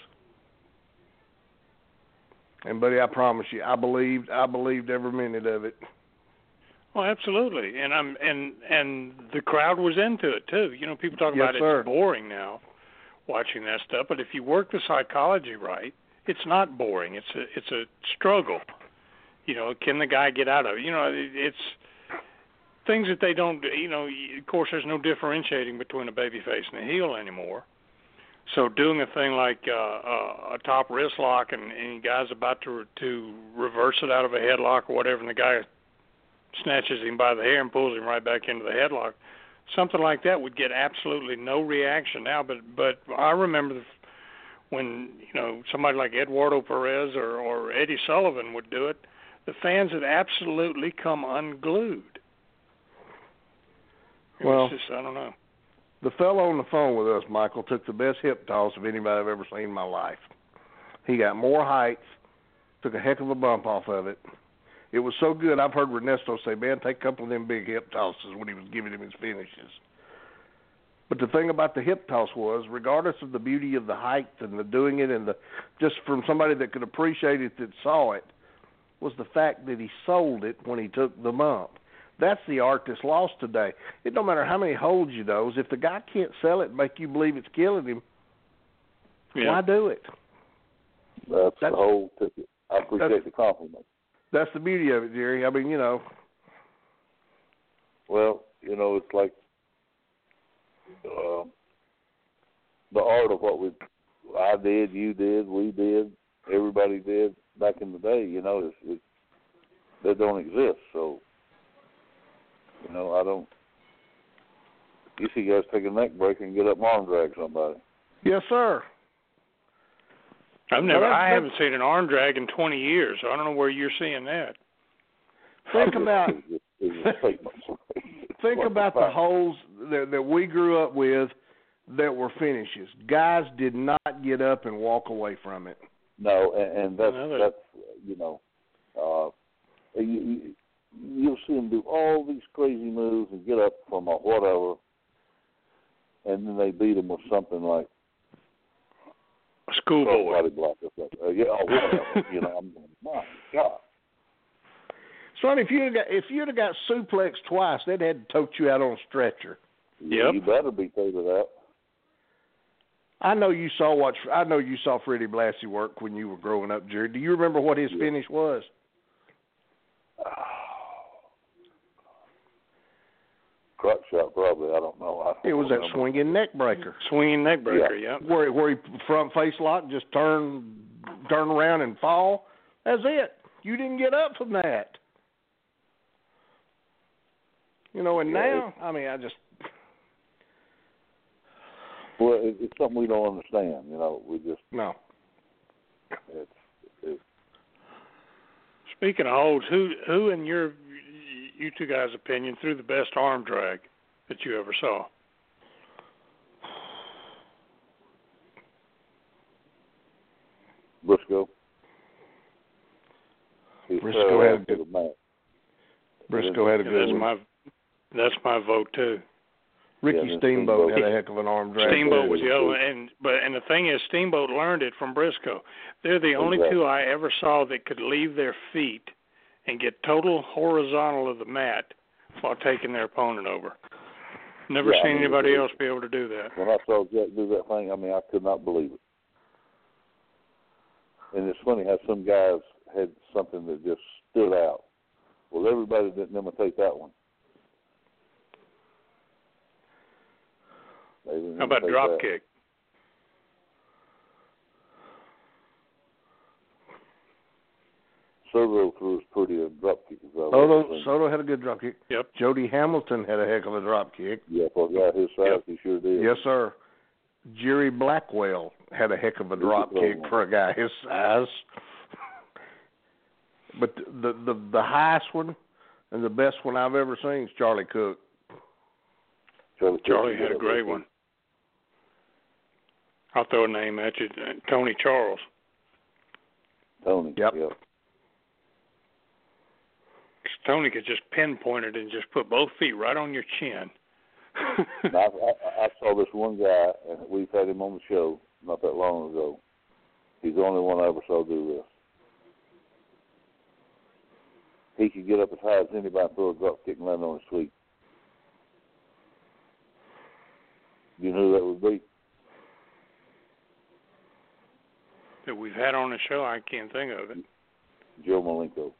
And, buddy, I promise you, I believed every minute of it. Well, absolutely, and the crowd was into it too. You know, people talk about it's boring now, watching that stuff. But if you work the psychology right, it's not boring. It's a struggle. You know, can the guy get out of it? You know, it's things that they don't, you know, of course there's no differentiating between a babyface and a heel anymore. So doing a thing like a top wrist lock and the guy's about to reverse it out of a headlock or whatever, and the guy snatches him by the hair and pulls him right back into the headlock, something like that would get absolutely no reaction now. But I remember when, you know, somebody like Eduardo Perez or Eddie Sullivan would do it, the fans would absolutely come unglued. Well, just, I don't know. The fellow on the phone with us, Michael, took the best hip toss of anybody I've ever seen in my life. He got more height, took a heck of a bump off of it. It was so good, I've heard Ernesto say, man, take a couple of them big hip tosses when he was giving him his finishes. But the thing about the hip toss was, regardless of the beauty of the height and the doing it, and the just from somebody that could appreciate it that saw it, was the fact that he sold it when he took the bump. That's the art that's lost today. It don't matter how many holds you dose. If the guy can't sell it and make you believe it's killing him, Yeah. Why do it? That's the whole ticket. I appreciate the compliment. That's the beauty of it, Jerry. I mean, you know. Well, you know, it's like the art of what I did, you did, we did, everybody did back in the day. You know, they don't exist. So, you know, I don't. You see guys take a neck break and get up and arm drag somebody. Yes, sir. I haven't seen an arm drag in 20 years. So I don't know where you're seeing that. Think about the holes that we grew up with that were finishes. Guys did not get up and walk away from it. No, and that's you know, you'll see them do all these crazy moves and get up from a whatever, and then they beat them with something like a schoolboy. Body block or something. Whatever. You know, I'm going, my God. Son, if you'd have got suplexed twice, they'd had to tote you out on a stretcher. Yep. You better be paid for that. I know you saw Freddie Blassie work when you were growing up, Jerry. Do you remember what his finish was? Crutch shot, probably. I don't know. It was that swinging neck breaker. Swinging neck breaker, yeah. Where he front face lock, just turn around and fall. That's it. You didn't get up from that. You know, and now, I mean, I just... Well, it's something we don't understand, you know. We just... No. It's Speaking of holds, who in you two guys' opinion, threw the best arm drag that you ever saw? Briscoe. Briscoe had a good one. That's my vote too. Ricky Steamboat had a heck of an arm drag. Steamboat was yellow, and the thing is, Steamboat learned it from Briscoe. They're the only two I ever saw that could leave their feet and get total horizontal of the mat while taking their opponent over. Never seen anybody else be able to do that. When I saw Jack do that thing, I mean, I could not believe it. And it's funny how some guys had something that just stood out. Well, everybody didn't imitate that one. How about drop kick? Soto threw his pretty drop kick. Soto had a good drop kick. Yep. Jody Hamilton had a heck of a drop kick. Yeah, for a guy his size, he sure did. Yes, sir. Jerry Blackwell had a heck of a drop kick for a guy his size. But the highest one and the best one I've ever seen is Charlie Cook. Charlie had a great one. I'll throw a name at you, Tony Charles. Tony, yep. Tony could just pinpoint it and just put both feet right on your chin. I saw this one guy, and we've had him on the show not that long ago. He's the only one I ever saw do this. He could get up as high as anybody and throw a drop kick and land on his feet. You know who that would be? That we've had on the show, I can't think of it. Joe Malenko.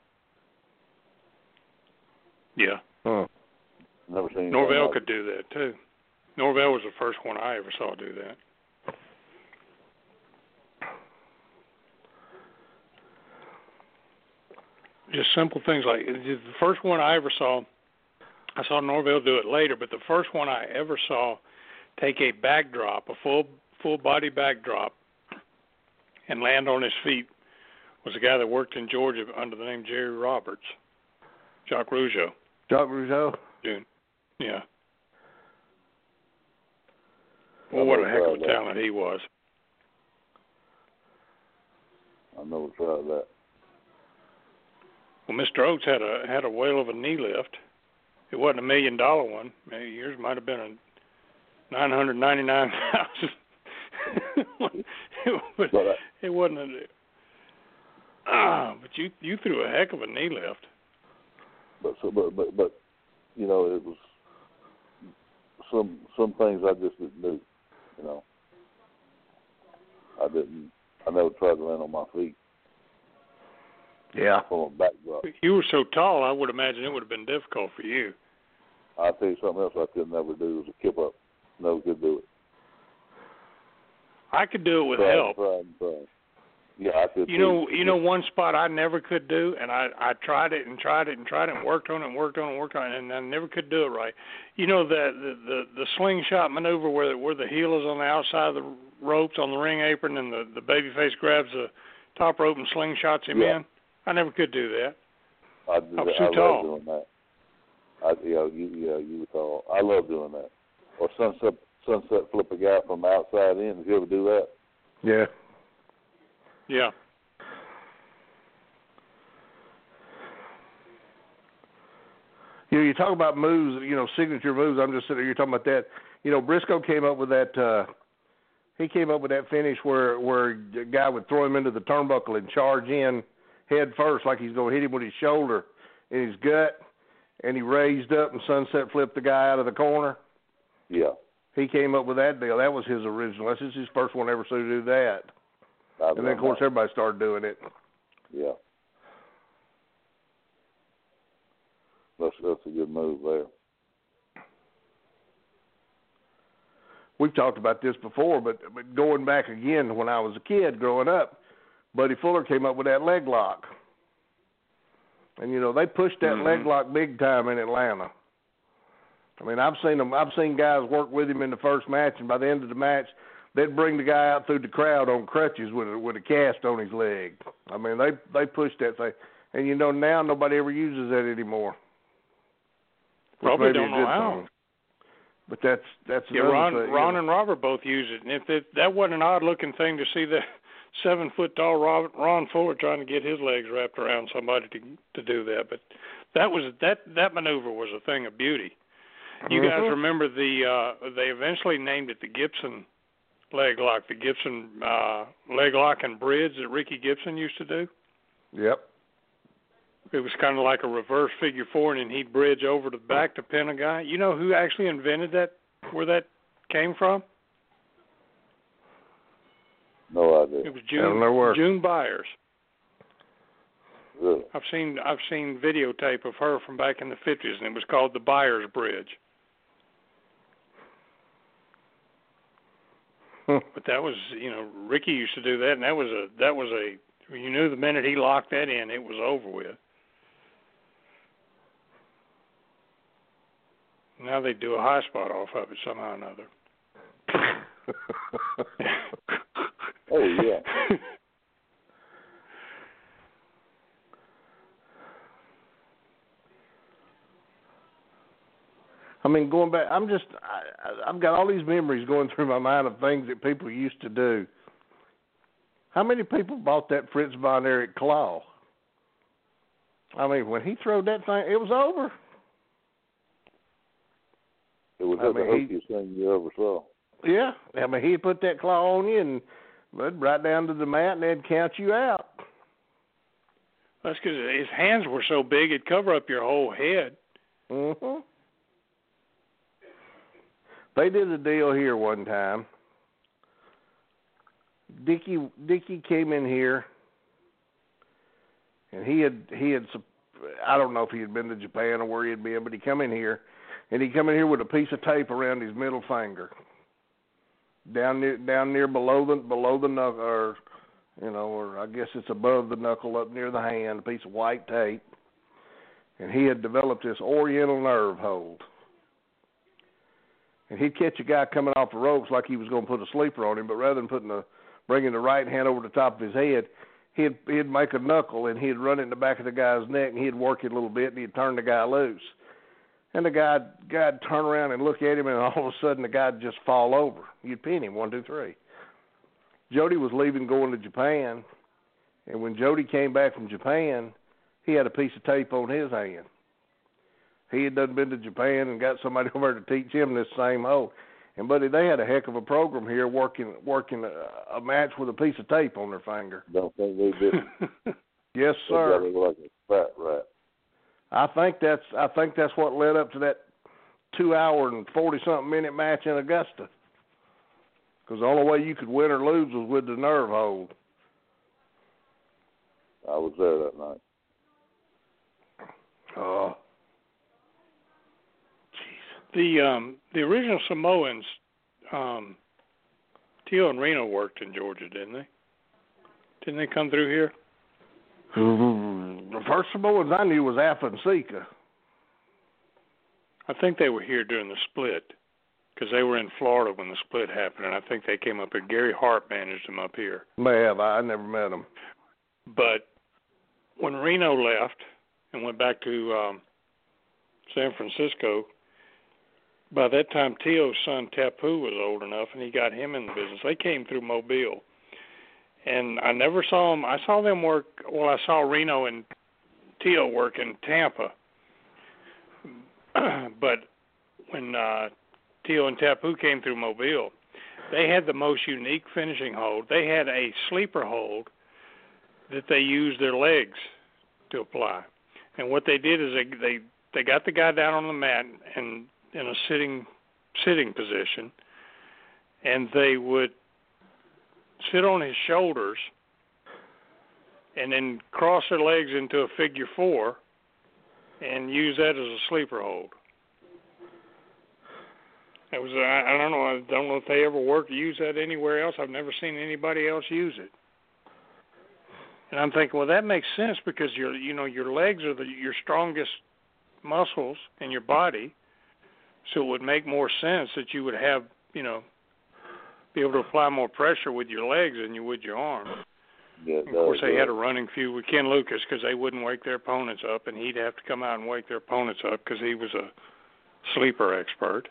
Yeah. Huh. Never seen Norvell could do that too. Norvell was the first one I ever saw do that. Just simple things like the first one I ever saw. I saw Norvell do it later, but the first one I ever saw take a backdrop, a full body backdrop, and land on his feet was a guy that worked in Georgia under the name Jerry Roberts, Jacques Rougeau. Jacques Rougeau? Yeah. Well, what a heck of a talent he was. I never tried that. Well, Mr. Oates had a whale of a knee lift. It wasn't $1 million one. Maybe yours might have been a $999,000. It wasn't but you threw a heck of a knee lift. But you know, it was some things I just didn't do. You know, I never tried to land on my feet. Yeah. From a backdrop. You were so tall, I would imagine it would have been difficult for you. I'll tell you something else I could never do was a kip up. Never could do it. I could do it with help. Yeah, I could. You know, one spot I never could do, and I tried it and worked on it, and I never could do it right. You know the slingshot maneuver where the heel is on the outside of the ropes on the ring apron, and the babyface grabs the top rope and slingshots him in. I never could do that. I was too tall. Doing that. You were tall. I love doing that. Or sunset flip a guy from the outside in. Did you ever do that? Yeah. Yeah. You talk about moves, signature moves. I'm just sitting there. You're talking about that. Briscoe came up with that. He came up with that finish where a guy would throw him into the turnbuckle and charge in head first, like he's going to hit him with his shoulder in his gut, and he raised up and sunset flipped the guy out of the corner. Yeah. He came up with that deal. That was his original. That's just his first one ever to do that. And then, of course, everybody started doing it. Yeah. That's a good move there. We've talked about this before, but going back again when I was a kid growing up, Buddy Fuller came up with that leg lock. And, they pushed that leg lock big time in Atlanta. I mean, I've seen guys work with him in the first match, and by the end of the match, they'd bring the guy out through the crowd on crutches with a cast on his leg. I mean, they pushed that thing. And, now nobody ever uses that anymore. Probably don't know how. But that's Ron thing, and Robert both use it. And if that wasn't an odd-looking thing to see the 7-foot-tall Ron Fuller trying to get his legs wrapped around somebody to do that. But that maneuver was a thing of beauty. You guys remember they eventually named it the Gibson leg lock, the Gibson leg lock and bridge that Ricky Gibson used to do? Yep. It was kind of like a reverse figure four, and then he'd bridge over the back to pin a guy. You know who actually invented that, where that came from? No idea. It was June Byers. Really? I've seen videotape of her from back in the 50s, and it was called the Byers Bridge. But that was, Ricky used to do that, and that was a you knew the minute he locked that in, it was over with. Now they do a high spot off of it somehow or another. Oh, yeah. I mean, going back, I've got all these memories going through my mind of things that people used to do. How many people bought that Fritz von Erich claw? I mean, when he threw that thing, it was over. It was the hookiest thing you ever saw. Yeah. I mean, he'd put that claw on you and right down to the mat, and they'd count you out. That's because his hands were so big, it'd cover up your whole head. Mm-hmm. They did a deal here one time. Dickie came in here, and he had I don't know if he had been to Japan or where he had been, but he come in here, and he come in here with a piece of tape around his middle finger, down near below the knuckle, or I guess it's above the knuckle, up near the hand, a piece of white tape, and he had developed this oriental nerve hold. And he'd catch a guy coming off the ropes like he was going to put a sleeper on him, but rather than bringing the right hand over the top of his head, he'd make a knuckle and he'd run it in the back of the guy's neck and he'd work it a little bit and he'd turn the guy loose. And the guy'd turn around and look at him, and all of a sudden the guy'd just fall over. You'd pin him 1, 2, 3. Jody was leaving, going to Japan, and when Jody came back from Japan, he had a piece of tape on his hand. He had done been to Japan and got somebody over to teach him this same hold. And, buddy, they had a heck of a program here working a match with a piece of tape on their finger. Don't think they did. Yes, sir. They got it like a fat rat. I think that's what led up to that 2 hour and 40-something minute match in Augusta. Because the only way you could win or lose was with the nerve hold. I was there that night. Oh. The original Samoans, Tio and Reno worked in Georgia, didn't they? Didn't they come through here? The first Samoans I knew was Afonseca. I think they were here during the split because they were in Florida when the split happened, and I think they came up here. Gary Hart managed them up here. May have. I never met them. But when Reno left and went back to San Francisco, by that time Tio's son Tapu was old enough, and he got him in the business. They came through Mobile. And I never saw them. I saw them work. Well, I saw Reno and Tio work in Tampa. But when Tio and Tapu came through Mobile, they had the most unique finishing hold. They had a sleeper hold that they used their legs to apply. And what they did is they got the guy down on the mat and in a sitting position, and they would sit on his shoulders and then cross their legs into a figure four and use that as a sleeper hold. It was I don't know. I don't know if they ever use that anywhere else. I've never seen anybody else use it. And I'm thinking, well, that makes sense because your legs are your strongest muscles in your body, so it would make more sense that you would have, be able to apply more pressure with your legs than you would your arms. Yeah, of course, they had a running feud with Ken Lucas because they wouldn't wake their opponents up, and he'd have to come out and wake their opponents up because he was a sleeper expert.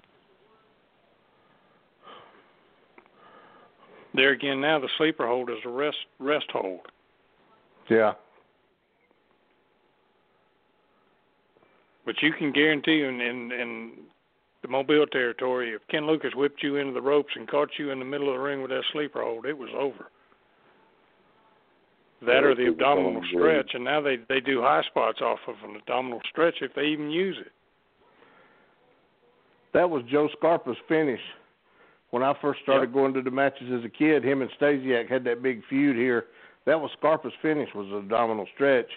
There again, now the sleeper hold is a rest hold. Yeah. But you can guarantee in the Mobile territory, if Ken Lucas whipped you into the ropes and caught you in the middle of the ring with that sleeper hold, it was over. That or the abdominal stretch, and now they do high spots off of an abdominal stretch if they even use it. That was Joe Scarpa's finish. When I first started going to the matches as a kid, him and Stasiak had that big feud here. That was Scarpa's finish, was an abdominal stretch.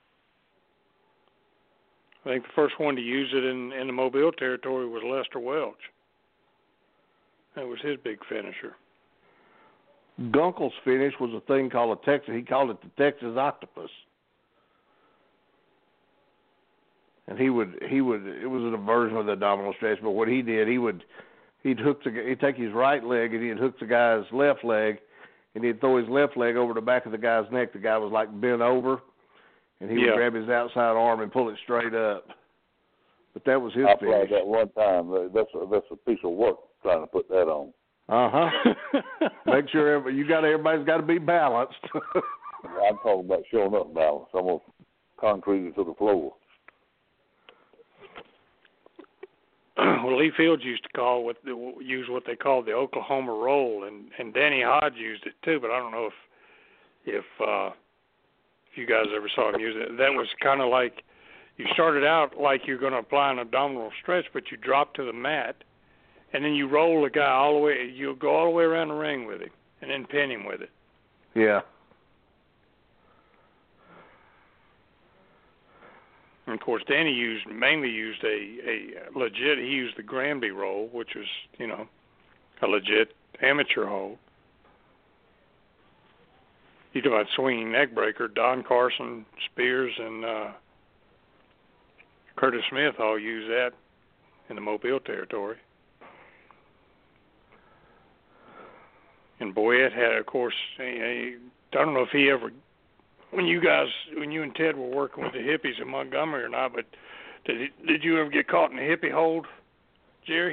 I think the first one to use it in the Mobile territory was Lester Welch. That was his big finisher. Gunkel's finish was a thing called a Texas. He called it the Texas Octopus. And it was a version of the abdominal stretch. But what he did, he'd take his right leg and he'd hook the guy's left leg, and he'd throw his left leg over the back of the guy's neck. The guy was like bent over, and he would grab his outside arm and pull it straight up. But that was his finish. I tried that one time. That's a piece of work trying to put that on. Make sure everybody's got to be balanced. I'm talking about showing up balance. I'm gonna concrete it to the floor. Well, Lee Fields used to use what they called the Oklahoma roll, and Danny Hodge used it too. But I don't know if you guys ever saw him use it. That was kind of like you started out like you're going to apply an abdominal stretch, but you drop to the mat, and then you roll the guy all the way. You'll go all the way around the ring with him, and then pin him with it. Yeah. And of course, Danny mainly used a legit. He used the Granby roll, which was a legit amateur hold. You talk about swinging neck breaker. Don Carson, Spears, and Curtis Smith all use that in the Mobile territory. And Boyette had, of course, I don't know if he ever, when you and Ted were working with the hippies in Montgomery or not, but did you ever get caught in a hippie hold, Jerry?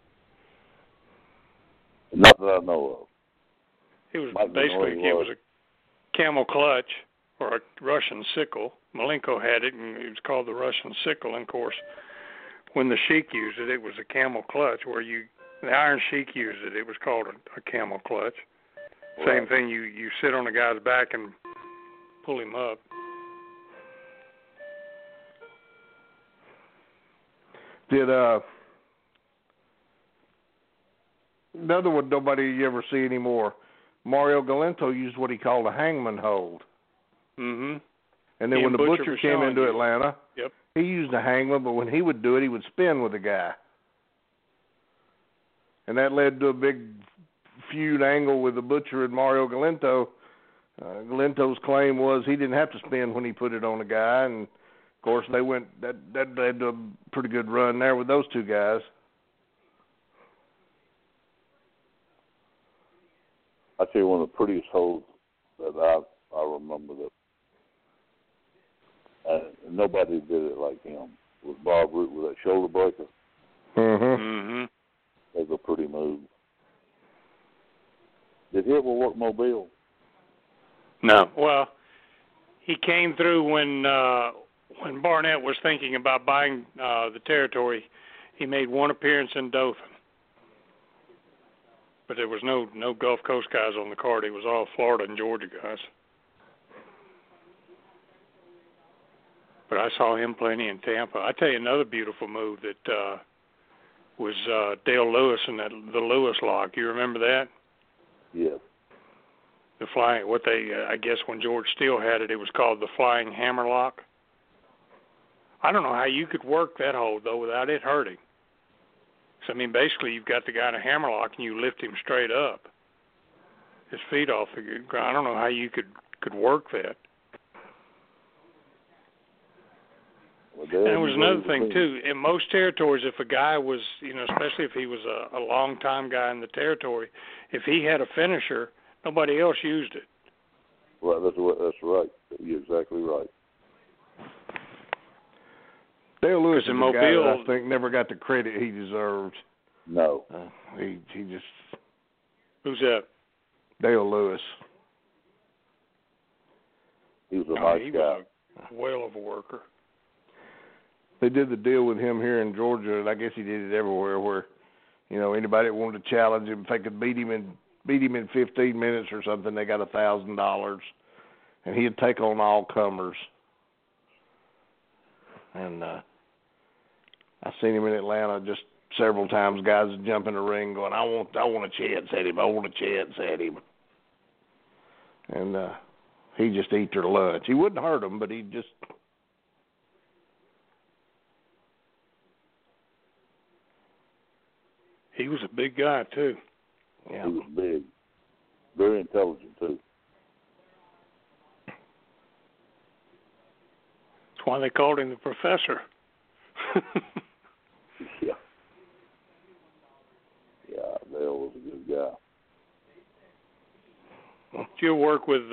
Not that I know of. It was it was a camel clutch or a Russian sickle. Malenko had it, and it was called the Russian sickle. And of course, when the Sheik used it, it was a camel clutch. The Iron Sheik used it. It was called a camel clutch. Right. Same thing. You sit on a guy's back and pull him up. another one nobody you ever see anymore. Mario Galento used what he called a hangman hold. Mm-hmm. And then when the Butcher came into Atlanta, yep, he used a hangman, but when he would do it, he would spin with the guy. And that led to a big feud angle with the Butcher and Mario Galento. Galento's claim was he didn't have to spin when he put it on the guy, and of course they went. That led to a pretty good run there with those two guys. I tell you, one of the prettiest holds that I remember that nobody did it like him was Bob Root with that shoulder breaker. Mm-hmm. That was a pretty move. Did he ever work Mobile? No. Well, he came through when Barnett was thinking about buying the territory. He made one appearance in Dothan, but there was no Gulf Coast guys on the card. It was all Florida and Georgia guys. But I saw him plenty in Tampa. I tell you another beautiful move that was Dale Lewis and the Lewis lock. You remember that? Yes. The flying, I guess when George Steele had it, it was called the flying hammerlock. I don't know how you could work that hold, though, without it hurting. So, I mean, basically, you've got the guy in a hammerlock and you lift him straight up, his feet off the ground. I don't know how you could work that. Well, and there was another thing, too. In most territories, if a guy was, especially if he was a long-time guy in the territory, if he had a finisher, nobody else used it. Right, that's right. You're exactly right. Dale Lewis is in a Mobile, guy that I think never got the credit he deserved. No. He just... Who's that? Dale Lewis. He was a nice he guy. Was a whale of a worker. They did the deal with him here in Georgia, and I guess he did it everywhere where, anybody that wanted to challenge him, if they could beat him in 15 minutes or something, they got $1,000. And he'd take on all comers. And I seen him in Atlanta just several times. Guys would jump in the ring going, I want a chance at him. I want a chance at him. And he'd just eat their lunch. He wouldn't hurt them, but he'd just... He was a big guy, too. Yeah. He was big. Very intelligent, too. That's why they called him the Professor. Yeah. Yeah, Dale was a good guy. Did you work with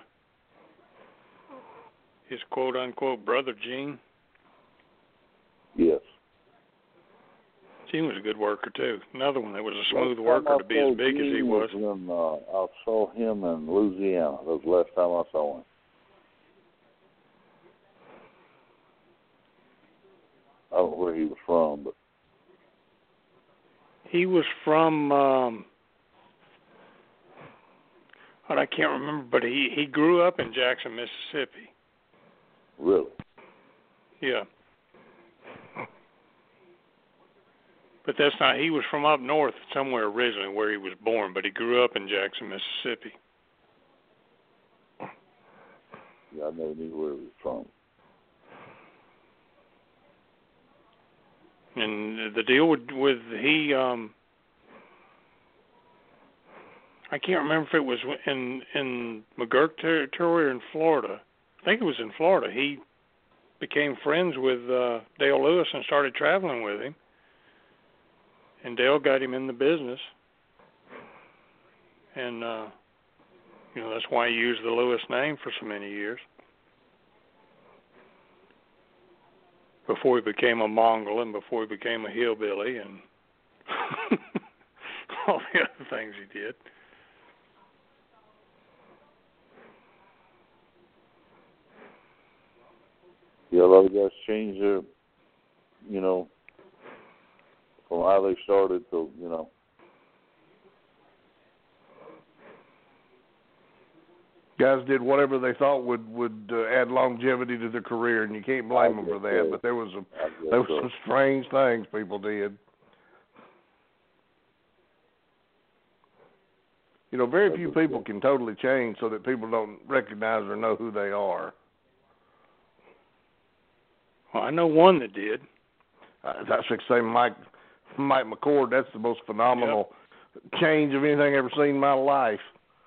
his quote-unquote brother, Gene? Yes. Gene was a good worker, too. Another one that was a smooth worker to be as big as he was. When, I saw him in Louisiana. That was the last time I saw him. I don't know where he was from, but... He was from... I can't remember, but he grew up in Jackson, Mississippi. Really? Yeah. But that's not, he was from up north somewhere originally where he was born, but he grew up in Jackson, Mississippi. Yeah, I never knew where he was from. And the deal with he, I can't remember if it was in McGurk territory or in Florida. I think it was in Florida. He became friends with Dale Lewis and started traveling with him. And Dale got him in the business. And, that's why he used the Lewis name for so many years. Before he became a Mongol and before he became a hillbilly and all the other things he did. Yeah, a lot of guys change their, from how they started to, Guys did whatever they thought would add longevity to their career, and you can't blame them for that. But there was some strange things people did. very few people can totally change so that people don't recognize or know who they are. Well, I know one that did. That's like saying Mike McCord. That's the most phenomenal change of anything I've ever seen in my life.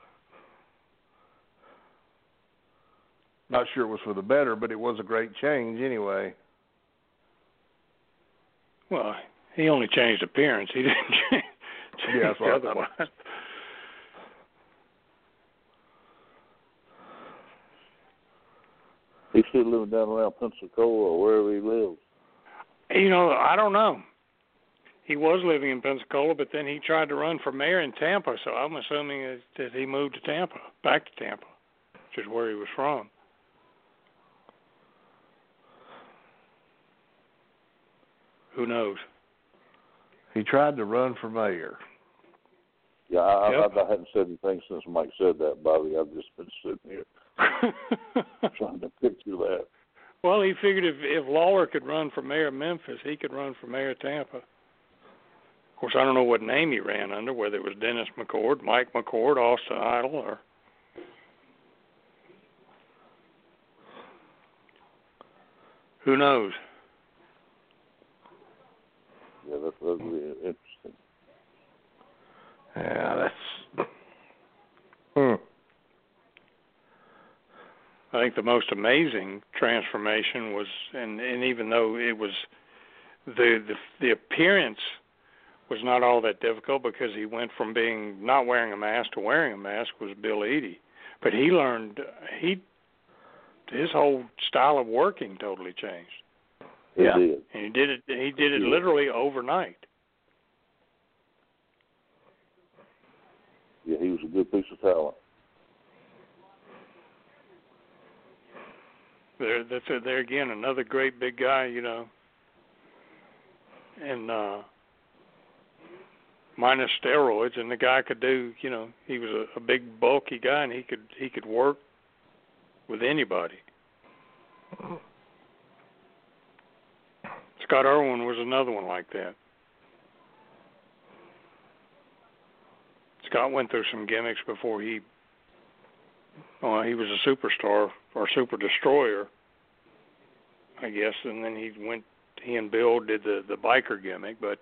Not sure it was for the better, but it was a great change anyway. Well, he only changed appearance. He didn't change that's what otherwise. He's still living down around Pensacola or wherever he lives. I don't know. He was living in Pensacola, but then he tried to run for mayor in Tampa, so I'm assuming that he moved to Tampa, back to Tampa, which is where he was from. Who knows? He tried to run for mayor. Yeah, I hadn't said anything since Mike said that, Bobby. I've just been sitting here trying to picture that. Well, he figured if Lawler could run for mayor of Memphis, he could run for mayor of Tampa. Of course, I don't know what name he ran under, whether it was Dennis McCord, Mike McCord, Austin Idle, or... Who knows? Yeah, that's really interesting. Yeah, that's... I think the most amazing transformation was, and even though it was, the appearance was not all that difficult because he went from being not wearing a mask to wearing a mask, was Bill Eadie. But he learned, his whole style of working totally changed. Yeah. And he did it literally overnight. Yeah, he was a good piece of talent. There again, another great big guy, and minus steroids, and the guy could do, he was a big bulky guy, and he could work with anybody. Scott Irwin was another one like that. Scott went through some gimmicks before he was a superstar or super destroyer, I guess, and then he and Bill did the biker gimmick, but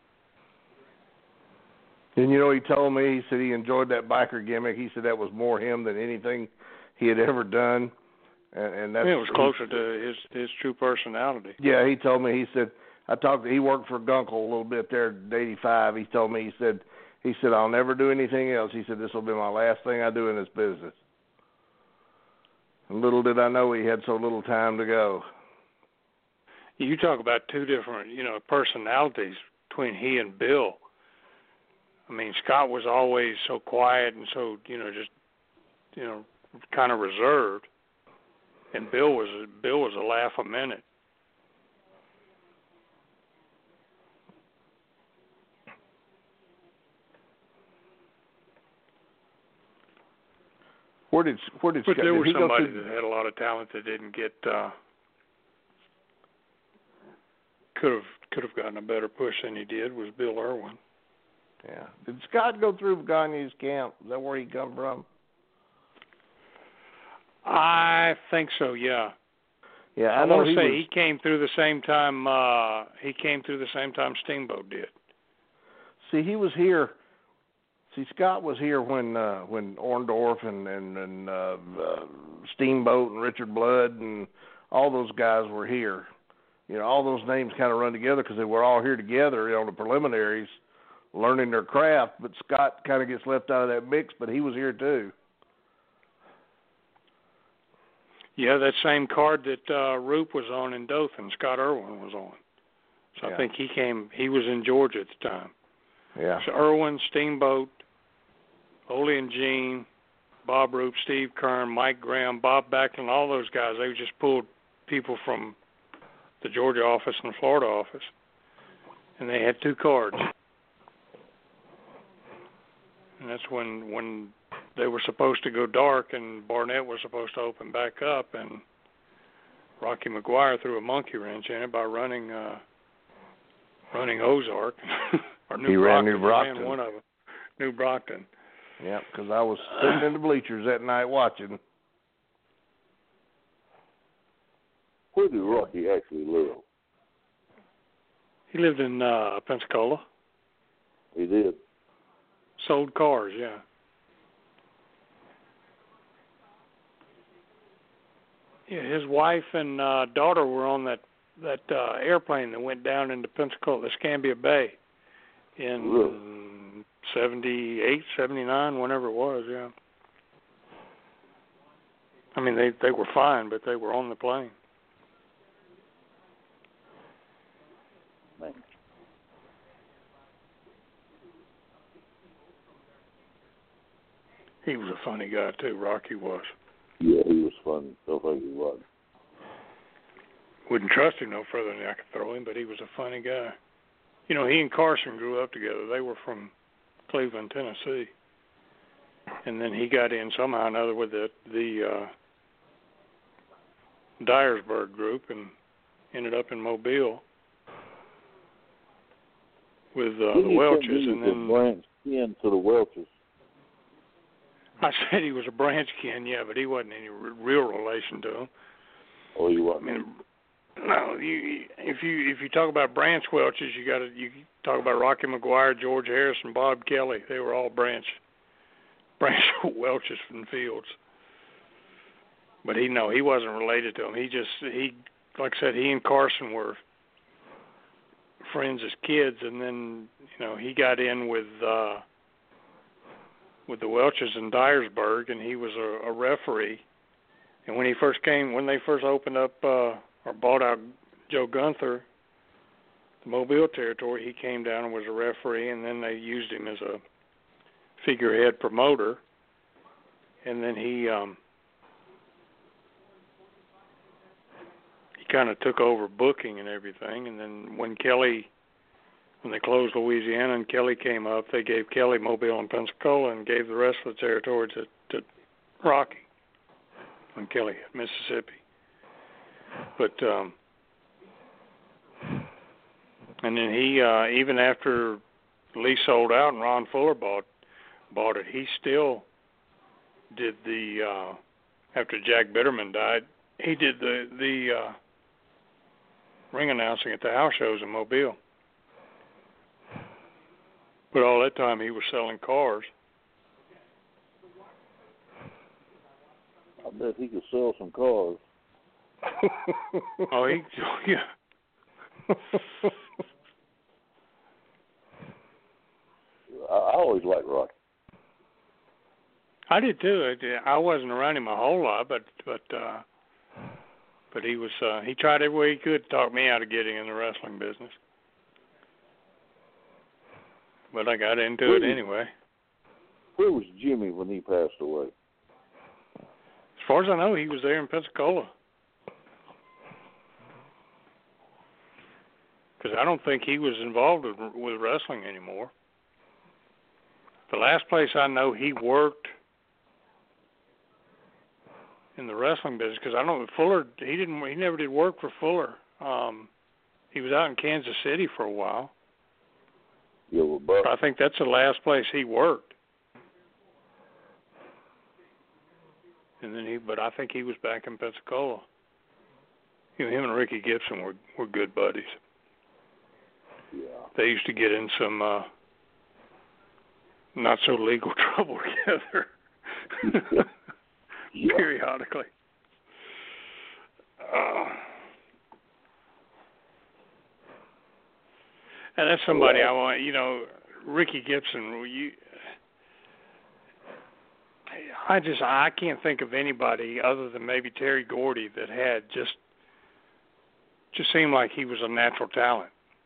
and he told me, he said he enjoyed that biker gimmick. He said that was more him than anything he had ever done. And that's, it was closer to his true personality. Yeah, he told me, he said, he worked for Gunkel a little bit there at 85. He told me, he said, I'll never do anything else. He said, this will be my last thing I do in this business. And little did I know he had so little time to go. You talk about two different, personalities between he and Bill. I mean, Scott was always so quiet and so, kind of reserved. And Bill was a laugh a minute. Where did but Scott, there was somebody that had a lot of talent that didn't get could have gotten a better push than he did, was Bill Irwin. Yeah. Did Scott go through Gagne's camp? Is that where he come from? I think so, yeah. Yeah, I want to say he came through the same time. Steamboat did. See, he was here. See, Scott was here when Orndorff and Steamboat and Richard Blood and all those guys were here. All those names kind of run together because they were all here together on the preliminaries, learning their craft. But Scott kind of gets left out of that mix, but he was here too. Yeah, that same card that Roop was on in Dothan, Scott Irwin was on. So yeah. I think he was in Georgia at the time. Yeah. So Irwin, Steamboat, Ole and Gene, Bob Roop, Steve Kern, Mike Graham, Bob Backlund, all those guys, they just pulled people from the Georgia office and the Florida office. And they had two cards. And that's when they were supposed to go dark and Barnett was supposed to open back up, and Rocky McGuire threw a monkey wrench in it by running Ozark or New Brockton. He ran New Brockton. He ran one of them, New Brockton. Yep, because I was sitting in the bleachers that night watching. Where did Rocky actually live? He lived in Pensacola. He did. Sold cars, yeah. Yeah, his wife and daughter were on that airplane that went down into Pensacola, Escambia Bay, in 78, 79, whenever it was, yeah. I mean, they were fine, but they were on the plane. Man. He was a funny guy, too. Rocky was. Yeah, he was funny. Don't think he wasn't. Wouldn't trust him no further than I could throw him, but he was a funny guy. You know, he and Carson grew up together. They were from Cleveland, Tennessee. And then he got in somehow or another with the Dyersburg group and ended up in Mobile with the Welches. And then branch kin to the Welches. I said he was a branch kin, yeah, but he wasn't any real relation to him. Oh, he wasn't. I mean, no, if you talk about branch Welches, you talk about Rocky McGuire, George Harrison, Bob Kelly. They were all branch Welches from Fields. But he wasn't related to him. He like I said, he and Carson were friends as kids, and then he got in with the Welches in Dyersburg, and he was a referee. And when they first opened up or bought out Joe Gunther, the Mobile territory, he came down and was a referee, and then they used him as a figurehead promoter. And then he kind of took over booking and everything. And then when they closed Louisiana and Kelly came up, they gave Kelly Mobile and Pensacola and gave the rest of the territory to Rocky when Kelly hit Mississippi. But and then he even after Lee sold out and Ron Fuller bought it, he still did the after Jack Bitterman died, he did the ring announcing at the house shows in Mobile. But all that time he was selling cars. I bet he could sell some cars. Yeah. I always liked Rocky. I did too. I wasn't around him a whole lot, but he was. He tried every way he could to talk me out of getting in the wrestling business. But I got into it anyway. Where was Jimmy when he passed away? As far as I know, he was there in Pensacola. Because I don't think he was involved with wrestling anymore. The last place I know he worked in the wrestling business, because I know Fuller, he never did work for Fuller. He was out in Kansas City for a while. Yeah, well, but I think that's the last place he worked. And then but I think he was back in Pensacola. Him and Ricky Gibson were good buddies. Yeah. They used to get in some not so legal trouble together periodically. And that's somebody I want. Ricky Gibson. I can't think of anybody other than maybe Terry Gordy that had just seemed like he was a natural talent.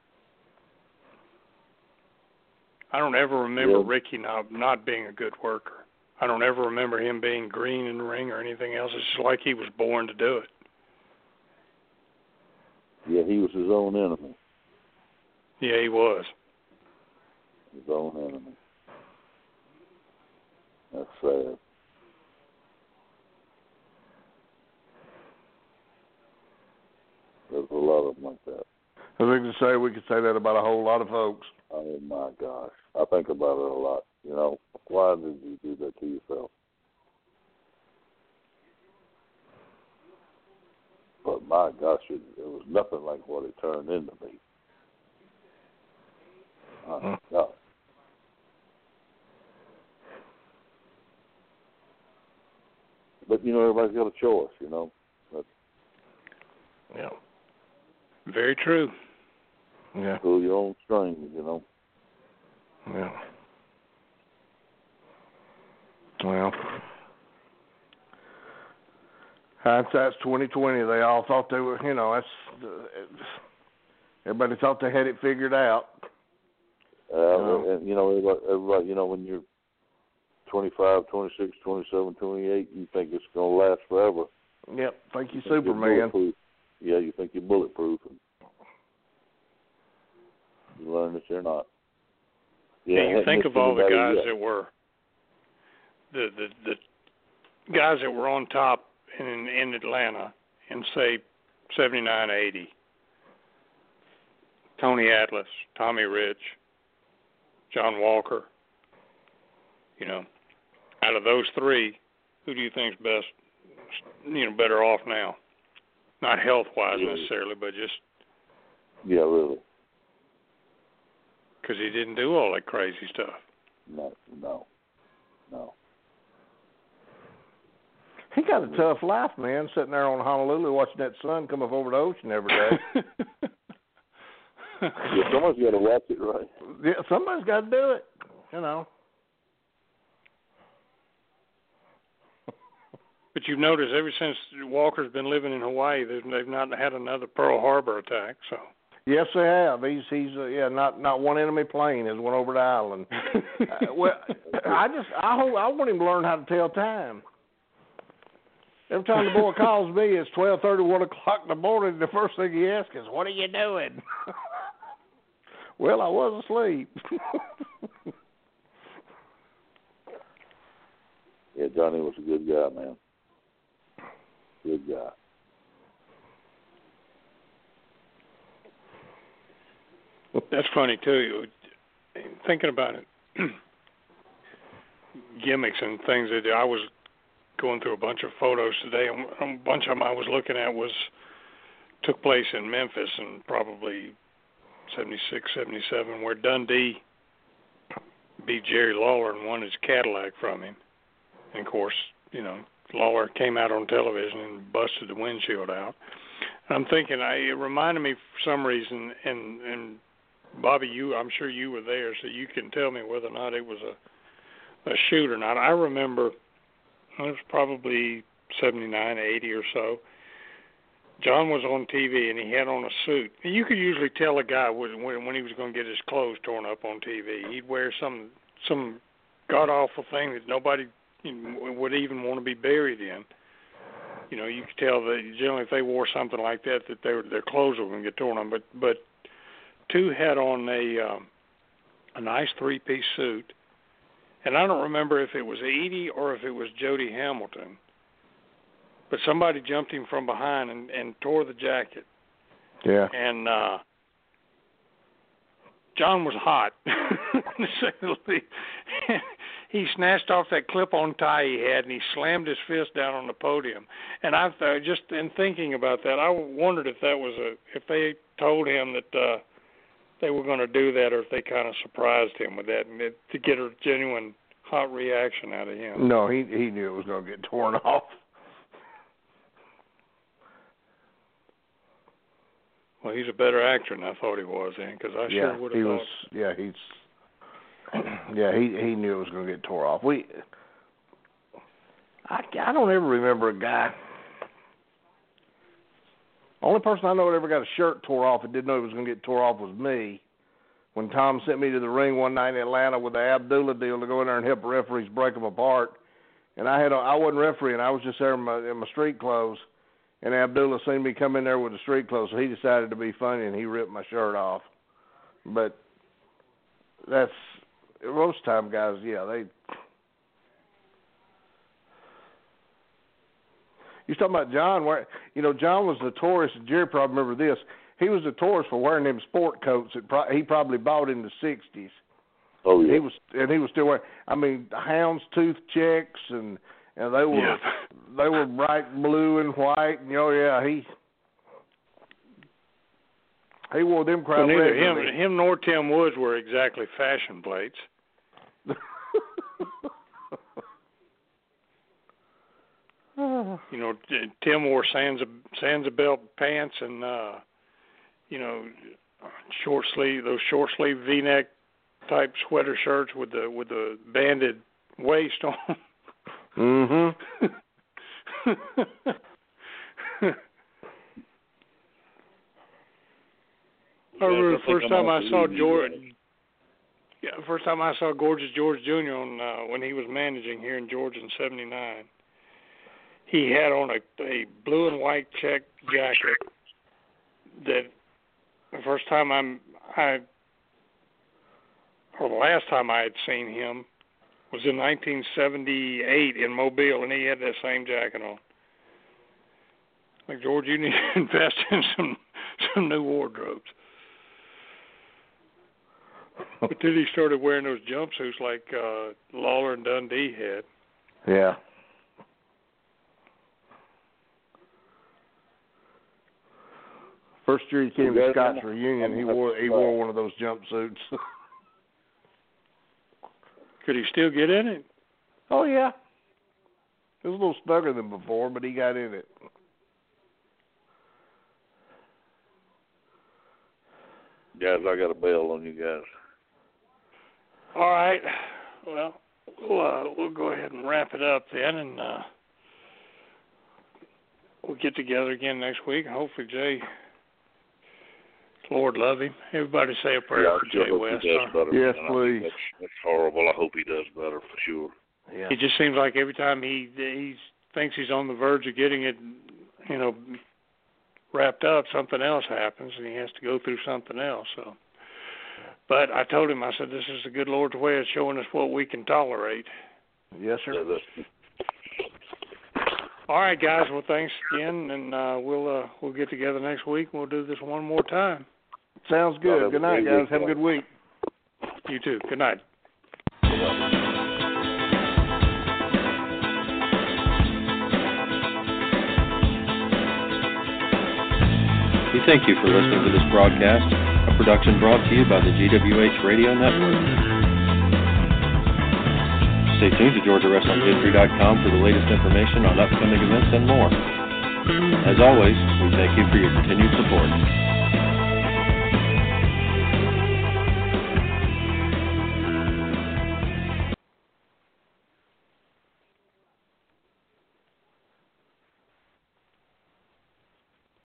I don't ever remember Ricky not being a good worker. I don't ever remember him being green in the ring or anything else. It's just like he was born to do it. Yeah, he was his own enemy. Yeah, he was. His own enemy. That's sad. There's a lot of them like that. I think to say we could say that about a whole lot of folks. Oh my gosh, I think about it a lot. Why did you do that to yourself? But my gosh, it was nothing like what it turned into me. God. But, everybody's got a choice, But, yeah. Very true. Yeah. Pull your own strings, Yeah. Well, that's 2020. They all thought they were, everybody thought they had it figured out. And, everybody, when you're 25, 26, 27, 28, you think it's going to last forever. Yep. Think you're Superman. Yeah, you think you're bulletproof. And you learn that you're not. Yeah, you think of all the guys that were the guys that were on top in Atlanta in, say, 79, 80. Tony Atlas, Tommy Rich, John Walker. Out of those three, who do you think's best, better off now? Not health-wise necessarily, but just... Yeah, really. Because he didn't do all that crazy stuff. No. He got a tough life, man, sitting there on Honolulu watching that sun come up over the ocean every day. Yeah, somebody's got to watch it, right? Yeah, somebody's got to do it, But you've noticed ever since Walker's been living in Hawaii, they've not had another Pearl Harbor attack. So yes, they have. He's not one enemy plane has went over the island. I want him to learn how to tell time. Every time the boy calls me, it's 12:30, 1 o'clock in the morning. The first thing he asks is, "What are you doing?" Well, I was asleep. Yeah, Johnny was a good guy, man. Good guy. That's funny, too. Thinking about it, gimmicks and things that I was going through a bunch of photos today, and a bunch of them I was looking at took place in Memphis in probably 76, 77, where Dundee beat Jerry Lawler and won his Cadillac from him. And, of course, Lawler came out on television and busted the windshield out. And I'm thinking, it reminded me for some reason, and Bobby, I'm sure you were there, so you can tell me whether or not it was a shoot or not. I remember it was probably 79, 80 or so. John was on TV, and he had on a suit. And you could usually tell a guy when he was going to get his clothes torn up on TV. He'd wear some god-awful thing that nobody would even want to be buried in. You could tell that generally if they wore something like that their clothes were going to get torn on. But two had on a nice three-piece suit, and I don't remember if it was Edie or if it was Jody Hamilton, but somebody jumped him from behind and tore the jacket. Yeah. And John was hot, to say the least. He snatched off that clip-on tie he had, and he slammed his fist down on the podium. And I just in thinking about that, I wondered if if they told him that they were going to do that, or if they kind of surprised him with that, and to get a genuine hot reaction out of him. No, he knew it was going to get torn off. Well, he's a better actor than I thought he was, then, because I sure would have thought. He knew it was going to get tore off. I don't ever remember a guy. Only person I know that ever got a shirt tore off and didn't know it was going to get tore off was me. When Tom sent me to the ring one night in Atlanta with the Abdullah deal to go in there and help referees break them apart, and I wasn't refereeing, I was just there in my street clothes, and Abdullah seen me come in there with the street clothes, so he decided to be funny and he ripped my shirt off. But that's most time guys, they. You talking about John? John was notorious. Jerry probably remember this. He was notorious for wearing them sport coats that he probably bought in the '60s. Oh yeah. He was still wearing. I mean, houndstooth checks, and they were bright blue and white. And he wore them crowd. So neither him nor Tim Woods were exactly fashion plates. Tim wore Sansa pants and short sleeve V-neck type sweater shirts with the banded waist on. Mm-hmm. I remember the first time I saw George. Yeah, the first time I saw Gorgeous George Jr. on when he was managing here in Georgia in '79. He had on a blue and white check jacket. That the first time the last time I had seen him was in 1978 in Mobile, and he had that same jacket on. Like, George, you need to invest in some new wardrobes. But then he started wearing those jumpsuits like Lawler and Dundee had. Yeah. First year he came to Scott's reunion, he wore one of those jumpsuits. Could he still get in it? Oh yeah. It was a little snugger than before, but he got in it. Guys, I got a bell on you guys. All right. Well, we'll go ahead and wrap it up then, and we'll get together again next week. Hopefully, Jay, Lord love him. Everybody say a prayer for Jay West. Yes, please. That's horrible. I hope he does better for sure. Yeah. It just seems like every time he thinks he's on the verge of getting it, wrapped up, something else happens, and he has to go through something else. So. But I told him, I said, this is the good Lord's way of showing us what we can tolerate. Yes, sir. All right, guys. Well, thanks again, and we'll get together next week, and we'll do this one more time. Sounds good. Good night, guys. Have a good week. You too. Good night. We thank you for listening to this broadcast, a production brought to you by the GWH Radio Network. Stay tuned to GeorgiaWrestlingHistory.com for the latest information on upcoming events and more. As always, we thank you for your continued support.